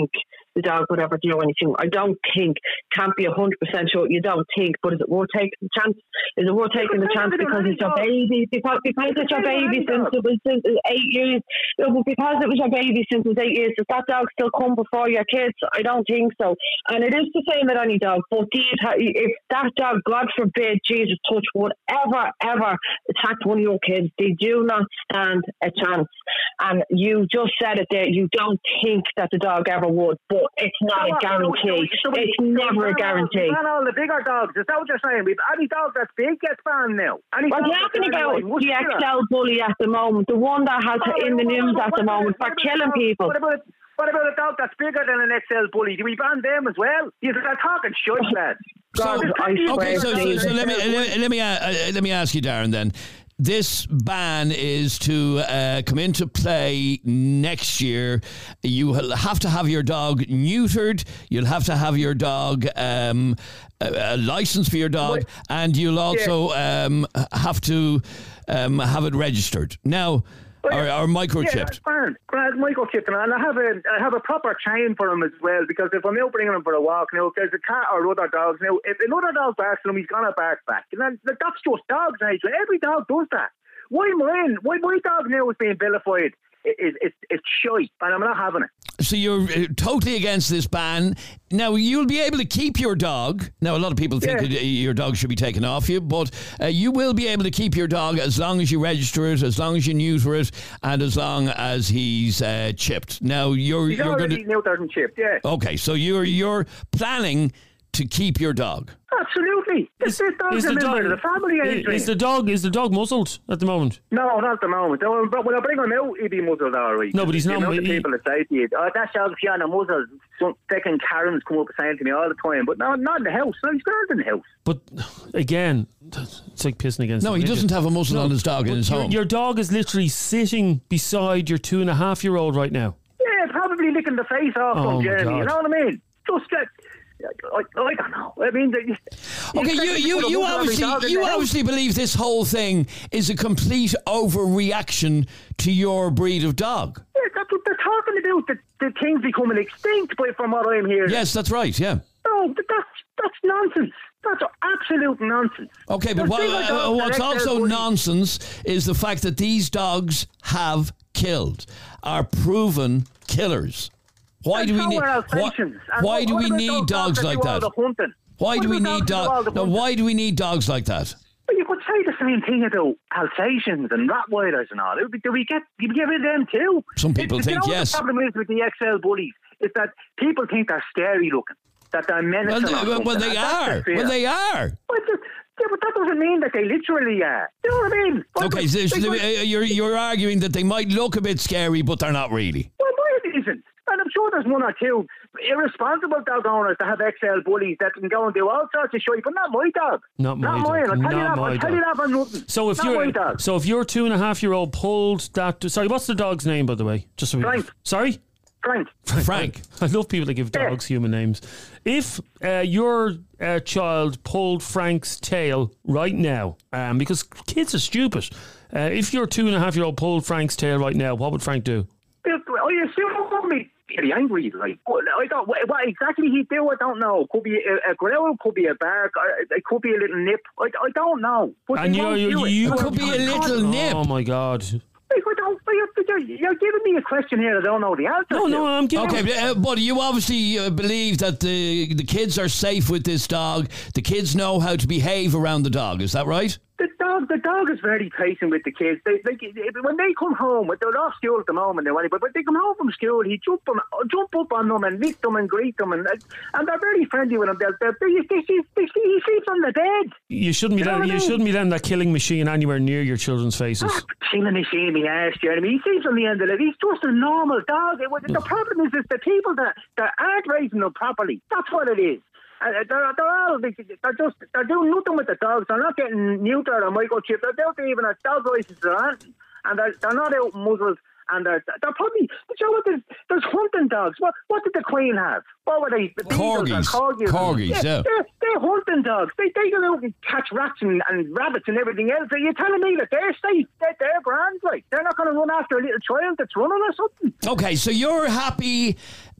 the dog would ever do anything. I don't think, can't be one hundred percent sure, you don't think, but is it worth taking the chance? Is it worth taking the chance because it's your baby? Because, because it's your baby since it was since eight years. Because it was your baby since it was eight years, does that dog still come before your kids? I don't think so. And it is the same with any dog, but if that dog, God forbid, Jesus touch would ever, ever attack one of your kids, they do not stand a chance. And you just said it there, you don't think that the dog ever would, but it's not so a guarantee. So, so, so, it's so never a guarantee. Ban all the bigger dogs, is that what you're saying? We've any dog that's big gets banned now. Any We're talking about the X L bully at the moment, the one that has oh, in the news at the moment for killing people. What about What about a dog that's bigger than an X L bully? Do we ban them as well? You're talking shit, lads. So, okay, so, so, so let me let, let me uh, let me ask you, Darren. Then this ban is to uh, come into play next year. You have to have your dog neutered. You'll have to have your dog um, a, a license for your dog, what? and you'll also yeah. um, have to um, have it registered now. Or, or microchipped. Yeah, that's fine. Grand microchipped, and I have a I have a proper chain for him as well. Because if I'm out bringing him for a walk, now if there's a cat or other dogs, now if another dog barks at him, he's gonna bark back. And then that's just dogs, right? So every dog does that. Why mine? Why my dog now is being vilified? It, it, it's shy, and I'm not having it. So you're uh, totally against this ban. Now, you'll be able to keep your dog. Now, a lot of people think yeah. that your dog should be taken off you, but uh, you will be able to keep your dog as long as you register it, as long as you neuter it, and as long as he's uh, chipped. Now, you're he's you're already going neutered and chipped, yeah. Okay, so you're you're planning to keep your dog. Absolutely. This, this dog's a member of the family, Adrian. Is the dog is the dog muzzled at the moment? No, not at the moment. But when I bring him out, he'll be muzzled all right. No, but he's not. The He, people that say to you, oh, that dog's Fiona muzzled. Some second Karens come up saying to me all the time, but no, not in the house. No, he's not in the house. But again, it's like pissing against No, the he midget. doesn't have a muzzle no, on his dog in his your, home. Your dog is literally sitting beside your two and a half year old right now. Yeah, probably licking the face off Oh, from Jeremy. God. You know what I mean? Just get. I, I don't know. I mean, you, okay, you you, you obviously you obviously believe this whole thing is a complete overreaction to your breed of dog. Yeah, that's what they're talking about. The, the things becoming extinct, by from what I'm hearing. Yes, that's right. Yeah. No, but that's that's nonsense. That's absolute nonsense. Okay, but what, uh, what's also nonsense is the fact that these dogs have killed, are proven killers. Why do we need? Why, why do we need dogs like that? Why do we need dogs? No, why do we need dogs like that? Well, you could say the same thing about Alsatians and Rottweilers and all. Do we get? Do we get rid of them too? Some people it, think you know yes. The problem is with the X L bullies is that people think they're scary looking, that they're menacing. Well, they, well they are. Well, they are. Well, yeah, but that doesn't mean that they literally are. You know what I mean? What okay, so, so you're you're arguing that they might look a bit scary, but they're not really. Well, mine isn't. And I'm sure there's one or two irresponsible dog owners that have X L bullies that can go and do all sorts of shit, but not my dog. Not my not dog. mine. I'll tell, not you, that, I'll tell you that for nothing. So if not you're my dog. so if your two and a half year old pulled that, sorry, what's the dog's name, by the way? Just so we, Frank. Sorry. Frank. Frank. Frank. I love people that give dogs yeah. human names. If uh, your uh, child pulled Frank's tail right now, um, because kids are stupid, uh, if your two and a half year old pulled Frank's tail right now, what would Frank do? I assume me very angry. Like, I don't. What exactly he do? I don't know. Could be a, a growl. Could be a bark. It could be a little nip. I, I don't know. But and you're, you, you could be a little nip. Oh my God. I don't, you're, you're giving me a question here I don't know the answer No, to. no, I'm giving Okay, but, uh, but you obviously uh, believe that the the kids are safe with this dog. The kids know how to behave around the dog. Is that right? The dog, the dog is very patient with the kids. They, they, when they come home, they're off school at the moment, anyway, but when they come home from school, he jump on, jump up on them and lick them and greet them, and and they're very friendly with them. They're, they're, they, they, they, they, he sleeps on the bed. You shouldn't be. You, letting, you mean? shouldn't be letting that killing machine anywhere near your children's faces. Oh, killing machine, me ass, Jeremy. He sleeps on the end of it. He's just a normal dog. It, the problem is, is the people that, that aren't raising them properly. That's what it is. Uh, they're, they're all they're just they're doing nothing with the dogs. They're not getting neutered or microchipped. They're not even a dog license or anything, and they're, they're not out muzzled. And they're, they're probably, you know what, there's, there's hunting dogs. What what did the Queen have? What were they? The corgis. Corgis. Corgis, yeah. yeah. They're, they're hunting dogs. They, they go out and catch rats and, and rabbits and everything else. Are you telling me that they're safe? They're, they're grand, like. They're not going to run after a little child that's running or something. Okay, so you're happy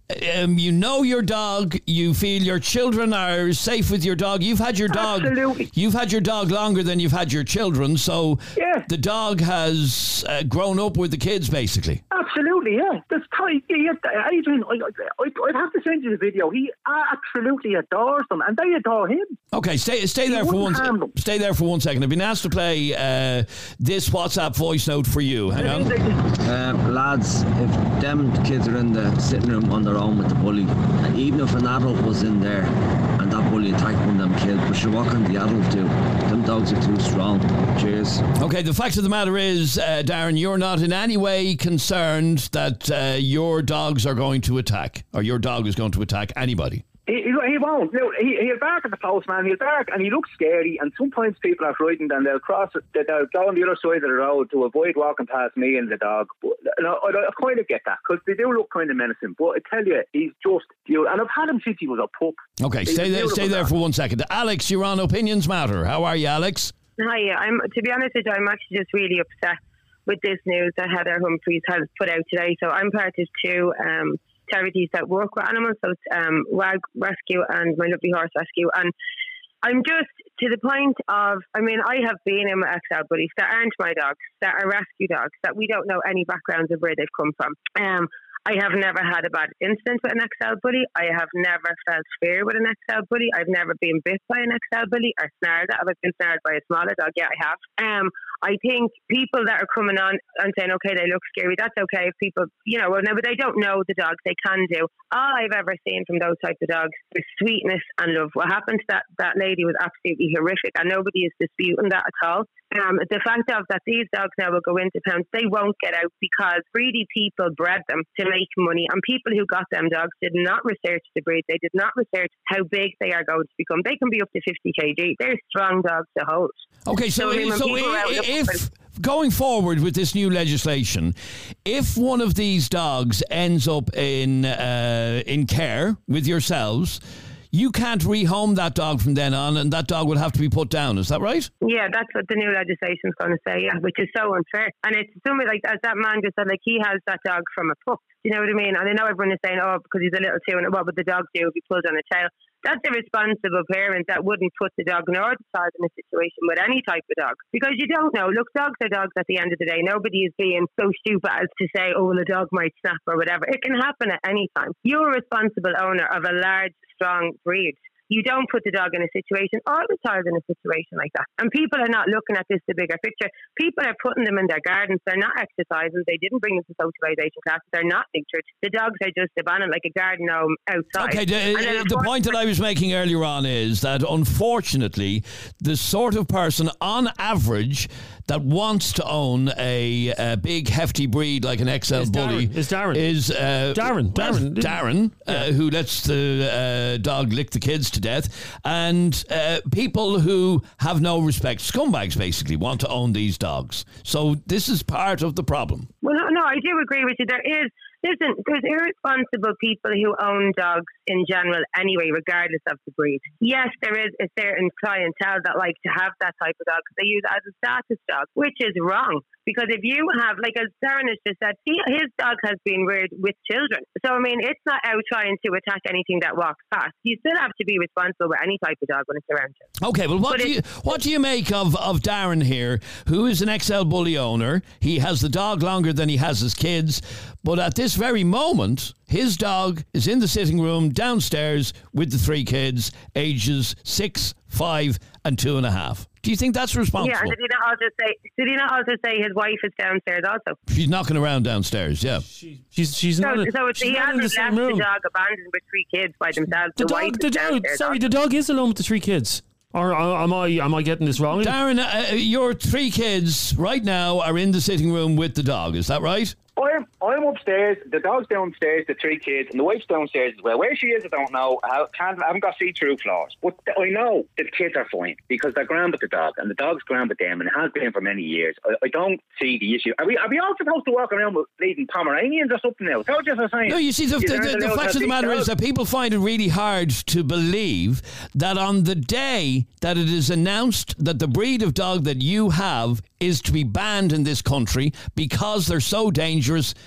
Um, you know your dog. You feel your children are safe with your dog. You've had your dog. Absolutely. You've had your dog longer than you've had your children. So yeah. the dog has uh, grown up with the kids, basically. Absolutely, yeah. That's tight. Yeah, Adrian, I, I, I'd have to send you the video. He absolutely adores them, and they adore him. Okay, stay stay there for one. Se- stay there for one second. I've been asked to play uh, this WhatsApp voice note for you. Hang on. Uh, lads, if them kids are in the sitting room on their own with the bully, and even if an adult was in there and that bully attacked one of them kids, but sure, what can the adult do? Them dogs are too strong. Cheers. Okay, the fact of the matter is, uh, Darren, you're not in any way concerned that uh, your dogs are going to attack, or your dog is going to attack anybody. He, he, he won't. No, he, he'll bark at the postman, he'll bark, and he looks scary, and sometimes people are frightened and they'll cross it, they'll go on the other side of the road to avoid walking past me and the dog. But, you know, I, I kind of get that, because they do look kind of menacing, but I tell you, he's just, you know, and I've had him since he was a pup. Okay, He's stay there, stay there dog. for one second. Alex, you're on Opinions Matter. How are you, Alex? Hi, I'm, to be honest with you, I'm actually just really upset with this news that Heather Humphreys has put out today. So I'm part of two um, charities that work with animals, so it's um, WAG Rescue and My Lovely Horse Rescue. And I'm just to the point of, I mean, I have been in my X L buddies that aren't my dogs, that are rescue dogs, that we don't know any backgrounds of where they've come from. Um, I have never had a bad incident with an X L bully. I have never felt fear with an X L bully. I've never been bit by an X L bully or snared. Have I been snared by a smaller dog? Yeah, I have. Um, I think people that are coming on and saying, okay, they look scary, that's okay if people, you know, well, no, but they don't know the dogs, they can do. All I've ever seen from those types of dogs is sweetness and love. What happened to that, that lady was absolutely horrific, and nobody is disputing that at all. Um, the fact of that these dogs now will go into pounds, they won't get out because greedy people bred them to make money, and people who got them dogs did not research the breed. They did not research how big they are going to become. They can be up to fifty kilograms. They're strong dogs to hold. Okay, so, so, I mean, so if, if going forward with this new legislation, if one of these dogs ends up in uh, in care with yourselves, you can't rehome that dog from then on, and that dog will have to be put down. Is that right? Yeah, that's what the new legislation is going to say, yeah, which is so unfair. And it's something like, as that man just said, like, he has that dog from a pup. Do you know what I mean? And I know everyone is saying, oh, because he's a little too, and what would the dog do if he pulled on a tail? That's a responsible parent that wouldn't put the dog nor the child in a situation with any type of dog. Because you don't know. Look, dogs are dogs at the end of the day. Nobody is being so stupid as to say, oh, well, a dog might snap or whatever. It can happen at any time. You're a responsible owner of a large, strong breed. You don't put the dog in a situation or the child in a situation like that. And people are not looking at this, the bigger picture. People are putting them in their gardens. They're not exercising. They didn't bring them to socialisation classes. They're not pictured. The dogs are just abandoned like a garden gnome outside. Okay, the, the point that I was making earlier on is that unfortunately, the sort of person on average that wants to own a, a big hefty breed like an X L It's bully Darren. It's Darren. is uh, Darren. well, Darren. Darren, uh, Yeah. who lets the uh, dog lick the kids to death, and uh, people who have no respect, scumbags basically, want to own these dogs. So this is part of the problem. Well, no, no, I do agree with you. There is, listen, there's irresponsible people who own dogs in general anyway, regardless of the breed. Yes, there is a certain clientele that like to have that type of dog because they use it as a status dog, which is wrong. Because if you have, like as Darren has just said, he, his dog has been reared with children. So, I mean, it's not out trying to attack anything that walks past. You still have to be responsible with any type of dog when it's around you. Okay, well, what But do you it's- what do you make of, of Darren here, who is an X L bully owner? He has the dog longer than he has his kids, but at this very moment, his dog is in the sitting room downstairs with the three kids, ages six, five, and two and a half. Do you think that's responsible? Yeah, and did he not also say? Did he not also say his wife is downstairs also? She's knocking around downstairs. Yeah, she's she's So, not. so it's, she's he not in hasn't the left same room. the dog abandoned with three kids by themselves. The the wife dog. The is dog. downstairs Sorry, also. the dog is alone with the three kids. Or uh, am I am I getting this wrong? Darren, uh, your three kids right now are in the sitting room with the dog. Is that right? I'm, I'm upstairs, the dog's downstairs, the three kids, and the wife's downstairs as well. Where she is, I don't know. I, can't, I haven't got see-through floors. But I know the kids are fine because they're ground with the dog, and the dog's ground with them, and it has been for many years. I, I don't see the issue. Are we Are we all supposed to walk around with bleeding Pomeranians or something now? That's just what I'm saying. No, you see, the, the, aren't the, the allowed to fact have of the big matter dogs. is that people find it really hard to believe that on the day that it is announced that the breed of dog that you have is to be banned in this country because they're so dangerous,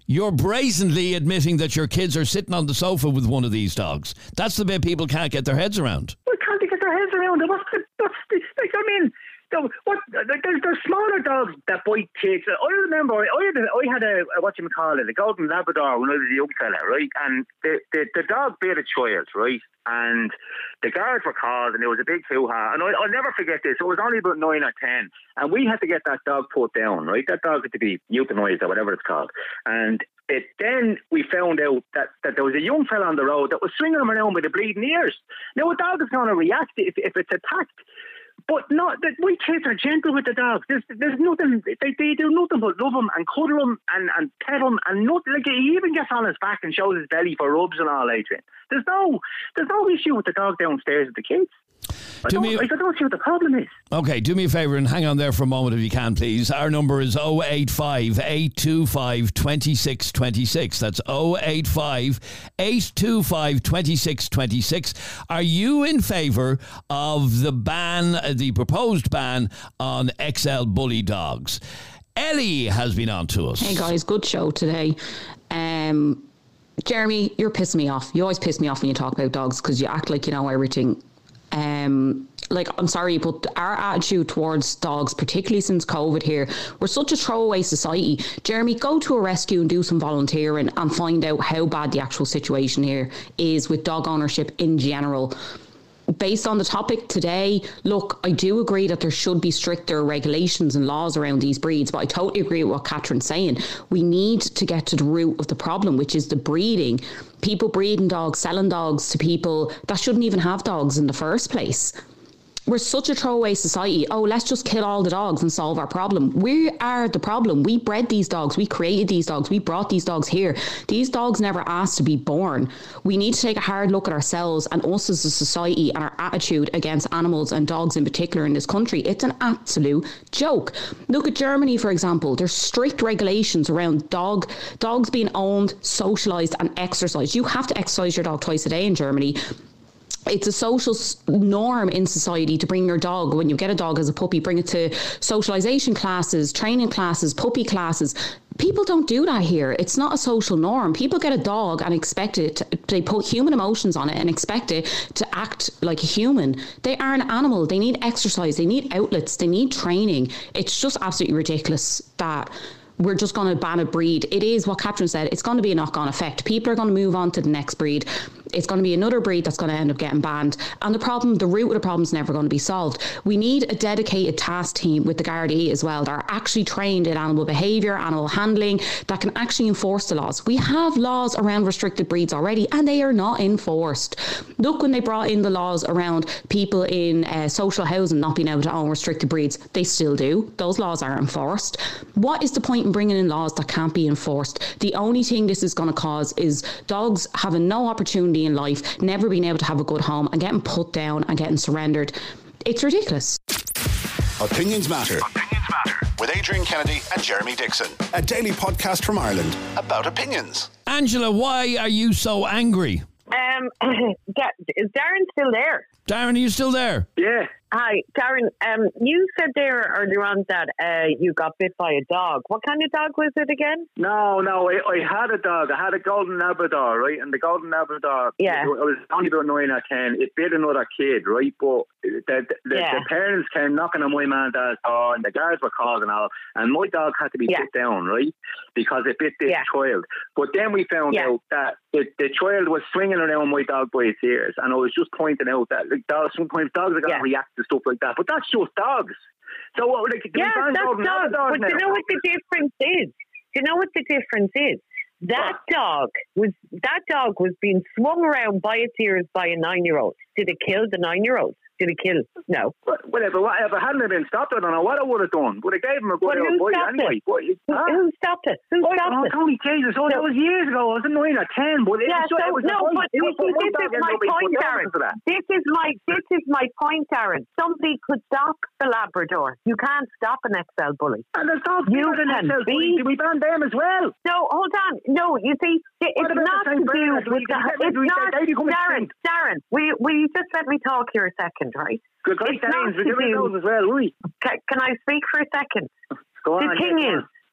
You're brazenly admitting that your kids are sitting on the sofa with one of these dogs. That's the bit people can't get their heads around. Well, can't they get their heads around it? What's the, what's the, like, I mean, the, what, there's, there's smaller dogs that bite kids. I remember, I had a, I had a, a what you call it, a golden Labrador when I was a young fella, right? And the, the, the dog bit a child, right? And the guards were called, and there was a big hoo-ha. And I, I'll never forget this. It was only about nine or ten, and we had to get that dog put down, right? That dog had to be euthanized or whatever it's called. And it, then we found out that, that there was a young fella on the road that was swinging him around with the bleeding ears. Now, a dog is going to react if, if it's attacked. But not that we kids are gentle with the dogs. There's there's nothing. They, they do nothing but love him and cuddle him and, and pet him and nothing. Like, he even gets on his back and shows his belly for rubs and all, Adrian. There's no there's no issue with the dog downstairs with the kids. I Do don't, me- I don't see what the problem is. Okay, do me a favour and hang on there for a moment if you can, please. Our number is oh eight five, eight two five, two six two six. That's oh eight five, eight two five, two six two six. Are you in favour of the ban, uh, the proposed ban on X L bully dogs? Ellie has been on to us. Hey guys, good show today. Um, Jeremy, you're pissing me off. You always piss me off when you talk about dogs because you act like you know everything. Um, like, I'm sorry, but our attitude towards dogs, particularly since COVID here, we're such a throwaway society. Jeremy, go to a rescue and do some volunteering and find out how bad the actual situation here is with dog ownership in general. Based on the topic today, look, I do agree that there should be stricter regulations and laws around these breeds, but I totally agree with what Catherine's saying. We need to get to the root of the problem, which is the breeding. People breeding dogs, selling dogs to people that shouldn't even have dogs in the first place. We're such a throwaway society. Oh, let's just kill all the dogs and solve our problem. We are the problem. We bred these dogs. We created these dogs. We brought these dogs here. These dogs never asked to be born. We need to take a hard look at ourselves and us as a society and our attitude against animals and dogs in particular in this country. It's an absolute joke. Look at Germany, for example. There's strict regulations around dog dogs being owned, socialised and exercised. You have to exercise your dog twice a day in Germany. It's a social norm in society to bring your dog, when you get a dog as a puppy, bring it to socialisation classes, training classes, puppy classes. People don't do that here. It's not a social norm. People get a dog and expect it, to, they put human emotions on it and expect it to act like a human. They are an animal. They need exercise. They need outlets. They need training. It's just absolutely ridiculous that we're just going to ban a breed. It is what Catherine said. It's going to be a knock-on effect. People are going to move on to the next breed. It's going to be another breed that's going to end up getting banned. And the problem, the root of the problem is never going to be solved. We need a dedicated task team with the Gardaí as well that are actually trained in animal behaviour, animal handling, that can actually enforce the laws. We have laws around restricted breeds already and they are not enforced. Look, when they brought in the laws around people in uh, social housing not being able to own restricted breeds, they still do. Those laws aren't enforced. What is the point in bringing in laws that can't be enforced? The only thing this is going to cause is dogs having no opportunity in life, never being able to have a good home and getting put down and getting surrendered. It's ridiculous. Opinions Matter. Opinions Matter. With Adrian Kennedy and Jeremy Dixon. A daily podcast from Ireland about opinions. Angela, why are you so angry? Um, is Darren still there? Darren, are you still there? Yeah. Hi, Darren. Um, you said there earlier on that uh, you got bit by a dog. What kind of dog was it again? No, no, I, I had a dog. I had a golden Labrador, right? And the golden Labrador, yeah. I was only about nine or ten. It bit another kid, right? But the, the, yeah. the parents came knocking on my man dad's door, and the guards were called and all. And my dog had to be yeah. put down, right? Because it bit this yeah. child. But then we found yeah. out that the, the child was swinging around my dog by its ears, and I was just pointing out that like, dogs, sometimes dogs are going to yeah. react to stuff like that. But that's just dogs. So what? Like, yeah, that's dogs. But now? you know what the difference is? Do you know what the difference is? That what? dog was that dog was being swung around by its ears by a nine-year-old. Did it kill the nine-year-old? Did it kill? No. Whatever. Whatever. Hadn't it been stopped, I don't know what I would have done. But I gave him a good well, old bite anyway. But, who, ah. who stopped it? Who oh, stopped oh, it? Tony Jesus. Oh, that was years ago. I was nine or ten. But yeah, it was, so, it was no, but you see, this is my point, Darren. This is my this is my point, Darren. Somebody could stop the Labrador. You can't stop an X L bully. And there's dogs you can can X L bully. We ban them as well. No, hold on. No, you see, it's not to do with the. It's not, Darren. Darren, will will you just let me talk here a second, right? Good great names. We're doing those as well, we. Can, can I speak for a second? Go the on, thing yeah, is,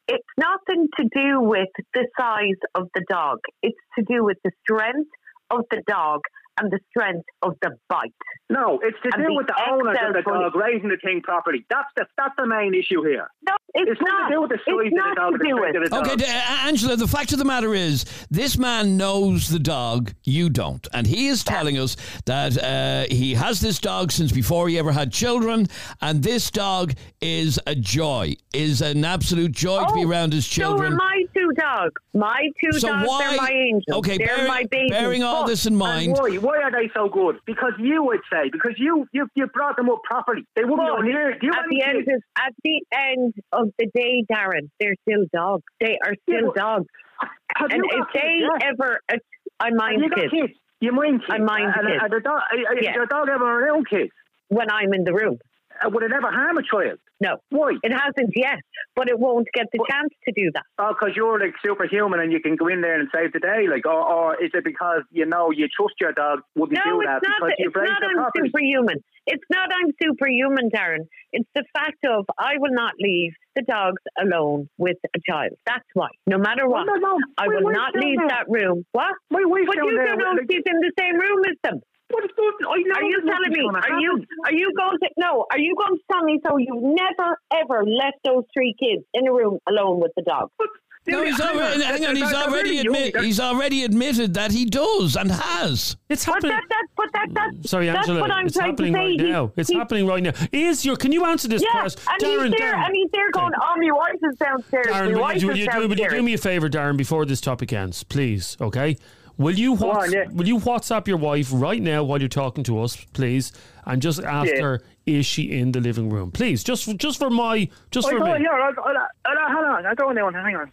it's nothing to do with the size of the dog. It's to do with the strength of the dog and the strength of the bite. No, it's to And do the with the owners of the X L bully. dog raising the thing properly. That's the that's the main issue here. No, it's, it's not. to do with the size It's of the not dog. to and the do strength with of the dog. Okay, d- uh, Angela, the fact of the matter is, this man knows the dog, you don't. And he is telling us that uh, he has this dog since before he ever had children, and this dog is a joy, is an absolute joy to be around his children. So are my two dogs. My two So dogs why- are my angels. okay, They're bearing- my babies. bearing all But- this in mind- And why? Why are they so good? Because you would say, because you you, you brought them up properly. They wouldn't But go near. Do you at have the any end kids? of at the end of the day, Darren, they're still dogs. They are Yeah, still but- dogs. Have And you if got kids, they yeah? ever, uh, I And mind you got kids. kids. You mind kids. I mind and, kids. And the dog, is Yeah. your dog ever around kids? When I'm in the room. Uh, would it ever harm a child? No. Why? It hasn't yet, but it won't get the chance to do that. Oh, because you're like superhuman and you can go in there and save the day, like, or, or is it because you know you trust your dog wouldn't No, do it's that not. because It's you've raised not. it I'm properly? superhuman. It's not. I'm superhuman, Darren. It's the fact of I will not leave the dogs alone with a child. That's why. No matter what, no, no. I My will wife's not down leave there. that room. What? My wife's But down you there don't know with, if she's in the same room as them. But it's not, I know Are you that telling nothing's me? gonna Are you happen. are you going to no? Are you going to tell me so you've never ever left those three kids in a room alone with the dog? No, he's Hang on. already, hang on, he's They're- they're already really young. admit, They're- he's already admitted that he does and has. It's But happening. that, that, but that, that, Sorry, that's Angela. what I'm It's trying happening to say. right He- now. It's he- happening right now. Is your? Can you answer this Yeah, first, and Darren? he's there, Darren, and he's there going, "Oh, my wife is downstairs. Darren, my will wife you, will is you do, downstairs." will you do me a favour, Darren, before this topic ends, please? Okay. Will you Go whats- on, yeah. will you WhatsApp your wife right now while you're talking to us, please, and just ask Yeah. her, is she in the living room, please? Just just for my just Oh, for go me. on, here, I'll, I'll, I'll, hang on, I'll go on now, hang on.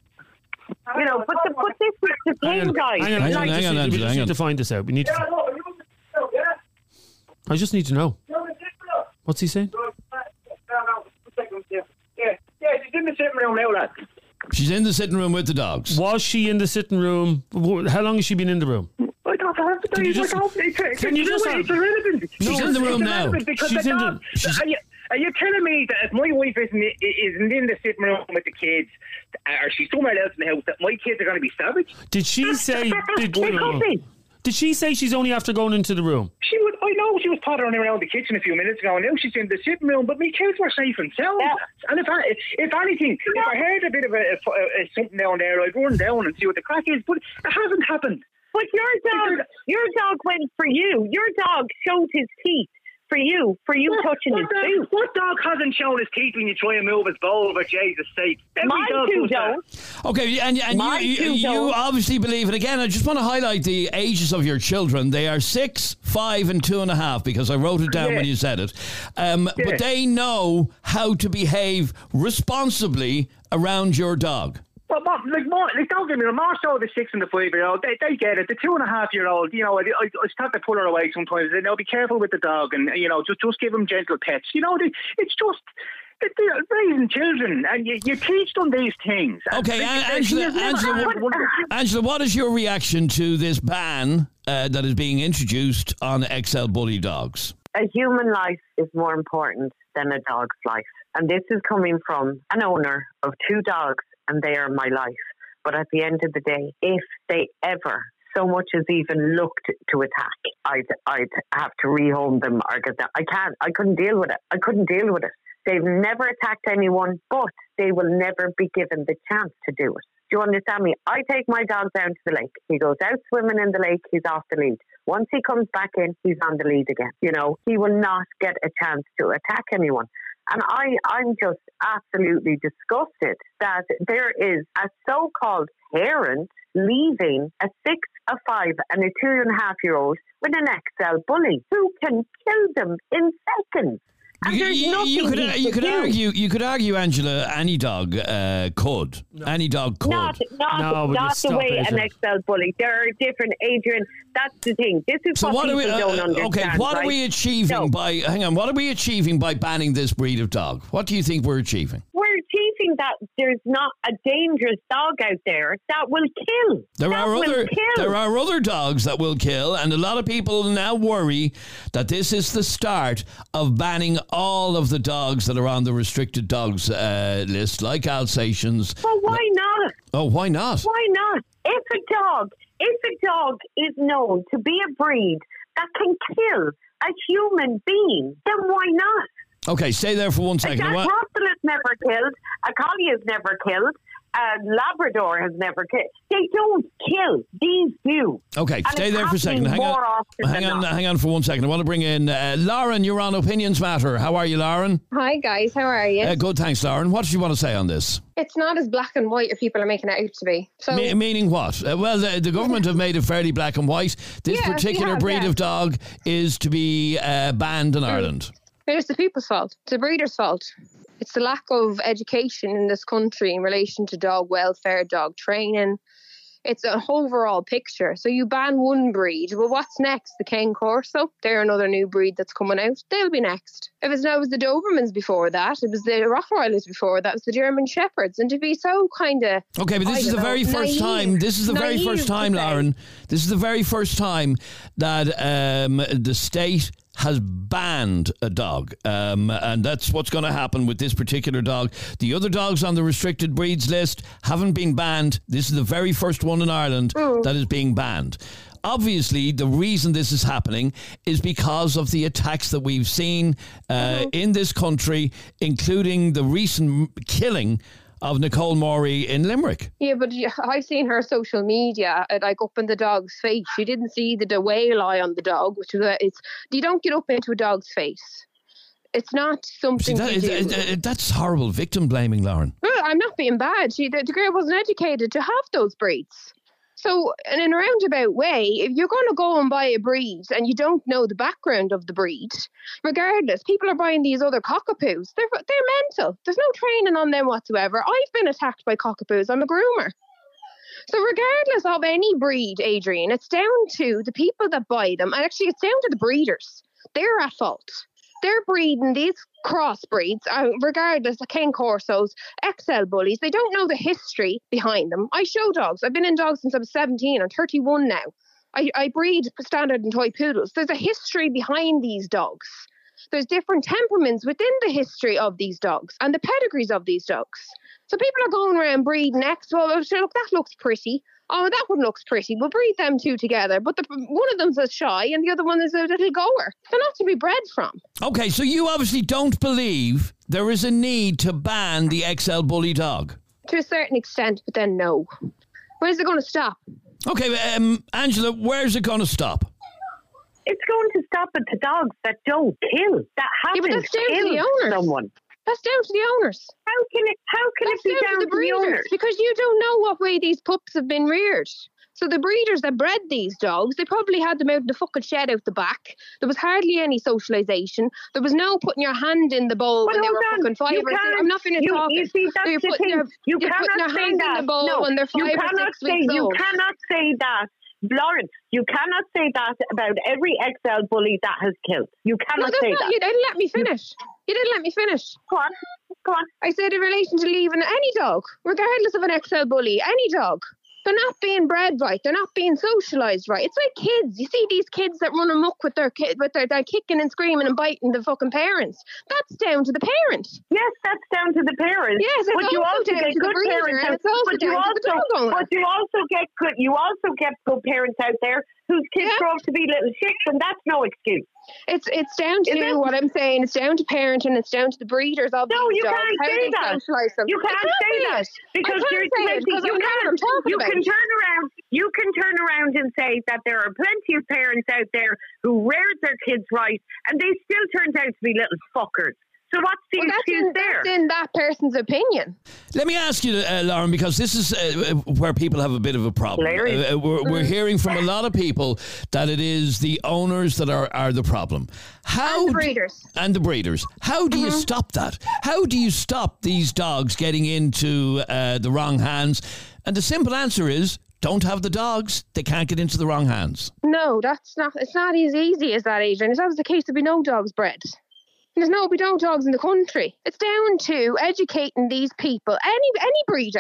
You know, but, the, but this is the Hang thing, on, guys. hang on, Hang I on, just hang need- on, we Angela, just hang need on. to find this out. We need. To, I just need to know. What's he saying? Yeah, yeah, she's in the sitting room now, lad. She's in the sitting room with the dogs. Was she in the sitting room? Wh- How long has she been in the room? I don't have to Can you tell just- I don't- it's, it's, can you it's, just- it's irrelevant. She's in the room it's now. irrelevant Because She's the in the- dog, she's- are, you, are you telling me that if my wife isn't, isn't in the sitting room with the kids, or she's somewhere else in the house, that my kids are going to be savage? Did she say? Did, They could be. did she say she's only after going into the room? She would. I know she was pottering around the kitchen a few minutes ago, and now she's in the sitting room. But my kids were safe and sound. Yeah. And if I, if anything, if I heard a bit of a, a, a something down there, I'd run down and see what the crack is. But it hasn't happened. But your dog, your dog went for you. Your dog showed his teeth for you, for you What, touching what his dog, tooth. what dog hasn't shown his teeth when you try and move his bowl, for Jesus' sake? Every My dog two does that. don't. Okay, and, and My you, two you, you don't. obviously believe, and again, I just want to highlight the ages of your children. They are six, five, and two and a half, because I wrote it down Yeah. when you said it. Um, Yeah. But they know how to behave responsibly around your dog. Well, Mom, like, more, like, don't get me wrong, more so the six and the five year old, they, they get it. The two and a half year old, you know, I, I, I start to pull her away sometimes. They know, be careful with the dog, and you know, just just give them gentle pets. You know, they, it's just they- they're raising children, and you, you teach them these things. And Okay, they- An- they- Angela, you've never Angela, had what, one- Angela, what is your reaction to this ban uh, that is being introduced on X L Bully dogs? A human life is more important than a dog's life. And this is coming from an owner of two dogs, and they are my life. But at the end of the day, if they ever so much as even looked to attack, I'd I'd have to rehome them or get that. I can't. I couldn't deal with it. I couldn't deal with it. They've never attacked anyone, but they will never be given the chance to do it. Do you understand me? I take my dog down to the lake. He goes out swimming in the lake. He's off the lead. Once he comes back in, he's on the lead again. You know, he will not get a chance to attack anyone. And I, I'm just absolutely disgusted that there is a so-called parent leaving a six, a five, and a two and a half year old with an X L bully who can kill them in seconds. And You, there's you- nothing you could, he you can could do. argue, you could argue, Angela, any dog uh, could. Any dog could. Not, not, No, will you not the stop way it, an Adrian? X L bully. There are different, Adrian. That's the thing. This is So what, what are people we? don't Uh, understand. okay, what right? are we achieving No. by? Hang on, what are we achieving by banning this breed of dog? What do you think we're achieving? We're achieving that there's not a dangerous dog out there that will kill. There that are will other kill. there are other dogs that will kill, and a lot of people now worry that this is the start of banning all of the dogs that are on the restricted dogs uh, list, like Alsatians. Well, why not? Oh, why not? Why not? If a dog, if a dog is known to be a breed that can kill a human being, then why not? Okay, stay there for one second. A Jack What- Russell is never killed. A Collie is never killed. A Labrador has never killed. They don't kill. These do. Okay, And stay it's there for a second. happening Hang on, more often hang than on, not. hang on for one second. I want to bring in uh, Lauren. You're on Opinions Matter. How are you, Lauren? Hi guys, how are you? Uh, good, thanks, Lauren. What do you want to say on this? It's not as black and white as people are making it out to be. So Me- meaning what? Uh, well, the, the government have made it fairly black and white. This Yes, we particular have, breed yeah. of dog is to be uh, banned in Ireland. it's the people's fault. It's the breeder's fault. It's the lack of education in this country in relation to dog welfare, dog training. It's an overall picture. So you ban one breed. Well, what's next? The Cane Corso? They're another new breed that's coming out. They'll be next. If it's now, it was the Dobermans before that. It was the Rottweilers before that. It was the German Shepherds. And to be so kind of... Okay, but this is the very first time. This is the very first time, Lauren. This is the very first time that um, the state has banned a dog, um, and that's what's going to happen with this particular dog. The other dogs on the restricted breeds list haven't been banned. This is the very first one in Ireland that is being banned. Obviously, the reason this is happening is because of the attacks that we've seen uh, mm-hmm. in this country, including the recent killing of Nicole Morey in Limerick. Yeah, but I've seen her social media, uh, like up in the dog's face. She didn't see the, the whale eye on the dog, which is a, it's you don't get up into a dog's face. It's not something. See, that, you do. it, it, it, that's horrible victim blaming, Lauren. Well, I'm not being bad. She, the, the girl wasn't educated to have those breeds. So, in a roundabout way, if you're going to go and buy a breed and you don't know the background of the breed, regardless, people are buying these other cockapoos. They're they're mental. There's no training on them whatsoever. I've been attacked by cockapoos. I'm a groomer. So, regardless of any breed, Adrian, it's down to the people that buy them. And actually, it's down to the breeders. They're at fault. They're breeding these crossbreeds, uh, regardless of Cane Corsos, X L bullies. They don't know the history behind them. I show dogs. I've been in dogs since I was seventeen. I'm thirty-one now. I, I breed standard and toy poodles. There's a history behind these dogs. There's different temperaments within the history of these dogs and the pedigrees of these dogs. So people are going around breeding X. Well, look, that looks pretty. Oh, that one looks pretty. We'll breed them two together. But the, one of them's a shy and the other one is a little goer. They're not to be bred from. Okay, so you obviously don't believe there is a need to ban the X L bully dog. To a certain extent, but then no. Where's it going to stop? Okay, um, Angela, where's it going to stop? It's going to stop at the dogs that don't kill, that Yeah, but haven't that's down to the killed owners. someone. That's down to the owners. How can it? How can That's it be down, down to the breeders? owners? Because you don't know what way these pups have been reared. So the breeders that bred these dogs, they probably had them out in the fucking shed out the back. There was hardly any socialisation. There was no putting your hand in the bowl But when they hold were on, fucking five you or six. can't- I'm not finished you- talking. You see, that's You're the putting thing. your, you you're cannot putting your say hand that. in the bowl no, when they're you five or cannot six say, weeks You old. cannot say that. Lauren, you cannot say that about every X L bully that has killed. You No, cannot that's say not, that. you didn't let me finish. You didn't let me finish. Go on. Go on. I said in relation to leaving any dog, regardless of an X L bully, any dog. They're not being bred right. They're not being socialised right. It's like kids. You see these kids that run amok with their kid, with their, they're kicking and screaming and biting the fucking parents. That's down to the parent. Yes, that's down to the parents. Yes, it's but you also also down get to the good breeder, parents. and out- it's also but you down to the also, dog owner. but you also get good. You also get good parents out there whose kids Yeah. grow up to be little shits, and that's no excuse. It's it's down Is to it? what I'm saying. It's down to parenting. It's down to the breeders of No, these you dogs. can't How say they that. socialise them. You I can't can't say that it. because I you're can't say it twenty. because You I know what can. I'm talking You about. can turn around. You can turn around and say that there are plenty of parents out there who reared their kids right, and they still turned out to be little fuckers. So what's the Well, that's excuse in, there? that's in that person's opinion. Let me ask you, uh, Lauren, because this is uh, where people have a bit of a problem. Larry. Uh, we're, we're hearing from a lot of people that it is the owners that are, are the problem. How And the d- breeders. and the breeders. How do you stop that? How do you stop these dogs getting into uh, the wrong hands? And the simple answer is, don't have the dogs. They can't get into the wrong hands. No, that's not. It's not as easy as that, Adrian. If that was the case, there'd be no dogs bred. There's no, we don't dogs in the country. It's down to educating these people, any any breeder,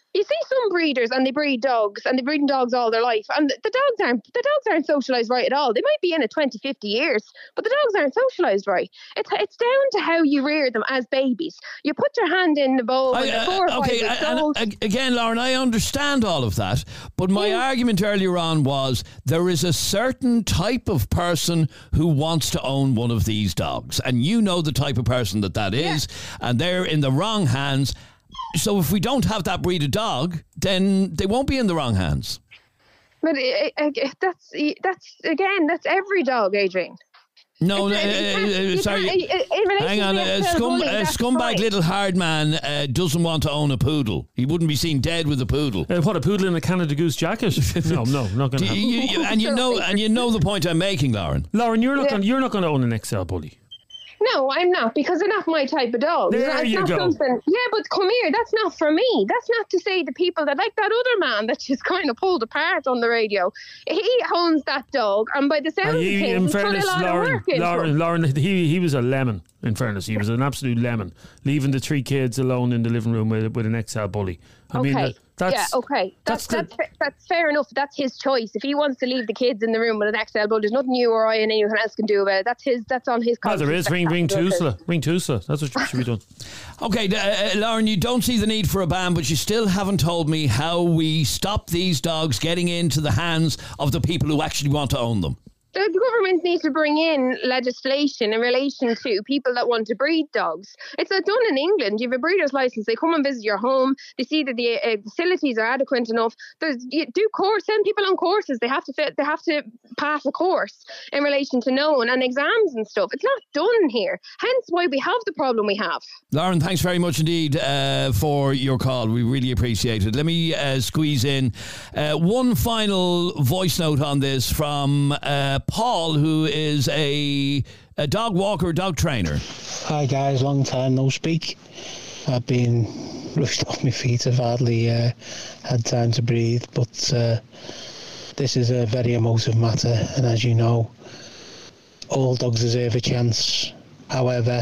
You see some breeders and they breed dogs and they're breeding dogs all their life, and the, the dogs aren't the dogs aren't socialised right at all. They might be in it twenty, fifty years, but the dogs aren't socialised right. It's it's down to how you rear them as babies. You put your hand in the bowl when they're four or five Okay, years and, old. and again, Lauren, I understand all of that, but my Mm. argument earlier on was there is a certain type of person who wants to own one of these dogs, and you know the type of person that that is, and they're in the wrong hands. So if we don't have that breed of dog, then they won't be in the wrong hands. But it, it, it, that's that's again, that's every dog, Adrian. No, It's- uh, you can't- uh, you sorry. can't- in relation Hang to on, the a, X L scum, bully, a that's scumbag fine. little hard man uh, doesn't want to own a poodle. He wouldn't be seen dead with a poodle. Uh, what, a poodle in a Canada Goose jacket? No, no, not going to Do happen. you- you- and you know, and you know the point I'm making, Lauren. Lauren, you're not Yeah. going. You're not going to own an X L bully. No, I'm not, because they're not my type of dog. There That's you not go. something. Yeah, but come here, that's not for me. That's not to say the people that like that other man that just kind of pulled apart on the radio. He owns that dog, and by the sound Uh, of he, things, in he put fairness, a lot Lauren, of work into Lauren, it. Lauren, he he was a lemon. In fairness, he was an absolute lemon, leaving the three kids alone in the living room with with an X L bully. I Okay. mean, that, that's yeah, okay. That's that's that's fa- that's fair enough. That's his choice. If he wants to leave the kids in the room with an X L bully, there's nothing you or I and anyone else can do about it. That's his. That's on his. Well, there conscience. is. Ring, ring That's what it is. Tusla. Ring Tusla. That's what should be done. Okay, uh, uh, Lauren, you don't see the need for a ban, but you still haven't told me how we stop these dogs getting into the hands of the people who actually want to own them. The government needs to bring in legislation in relation to people that want to breed dogs. It's uh, done in England. You have a breeder's license. They come and visit your home. They see that the uh, facilities are adequate enough. There's, you do course, send people on courses. They have to fit, they have to pass a course in relation to knowing and exams and stuff. It's not done here. Hence why we have the problem we have. Lauren, thanks very much indeed uh, for your call. We really appreciate it. Let me uh, squeeze in uh, one final voice note on this from uh, Paul, who is a, a dog walker, dog trainer. Hi guys, long time no speak. I've been rushed off my feet. I've hardly uh, had time to breathe, but uh, this is a very emotive matter, and as you know, all dogs deserve a chance. However,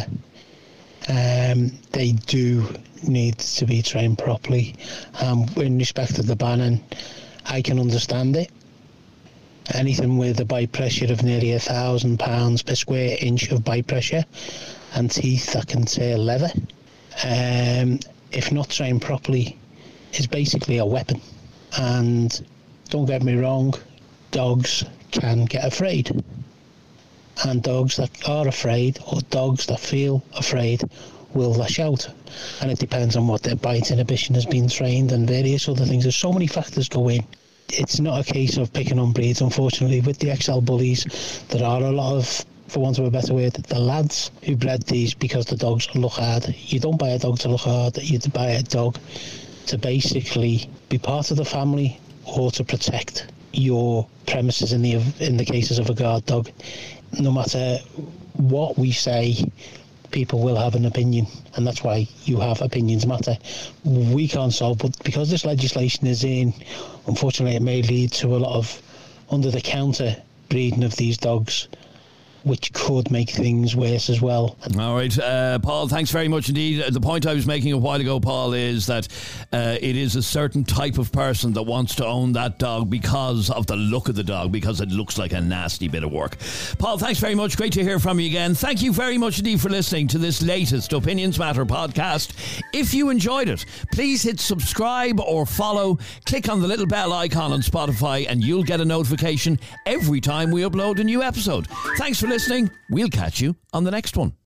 um, they do need to be trained properly. Um, in respect to the banning, I can understand it. Anything with a bite pressure of nearly a thousand pounds per square inch of bite pressure and teeth that can tear leather, um, if not trained properly, is basically a weapon. And don't get me wrong, dogs can get afraid. And dogs that are afraid, or dogs that feel afraid, will lash out. And it depends on what their bite inhibition has been trained and various other things. There's so many factors go in. It's not a case of picking on breeds, unfortunately. With the X L bullies, there are a lot of, for want of a better word, the lads who bred these because the dogs look hard. You don't buy a dog to look hard, you buy a dog to basically be part of the family or to protect your premises in the in the cases of a guard dog. No matter what we say, people will have an opinion, and that's why you have opinions matter. We can't solve, but because this legislation is in, unfortunately it may lead to a lot of under-the-counter breeding of these dogs, which could make things worse as well. All right, uh, Paul, thanks very much indeed. Uh, The point I was making a while ago, Paul, is that uh, it is a certain type of person that wants to own that dog because of the look of the dog, because it looks like a nasty bit of work. Paul, thanks very much. Great to hear from you again. Thank you very much indeed for listening to this latest Opinions Matter podcast. If you enjoyed it, please hit subscribe or follow. Click on the little bell icon on Spotify and you'll get a notification every time we upload a new episode. Thanks for listening. We'll catch you on the next one.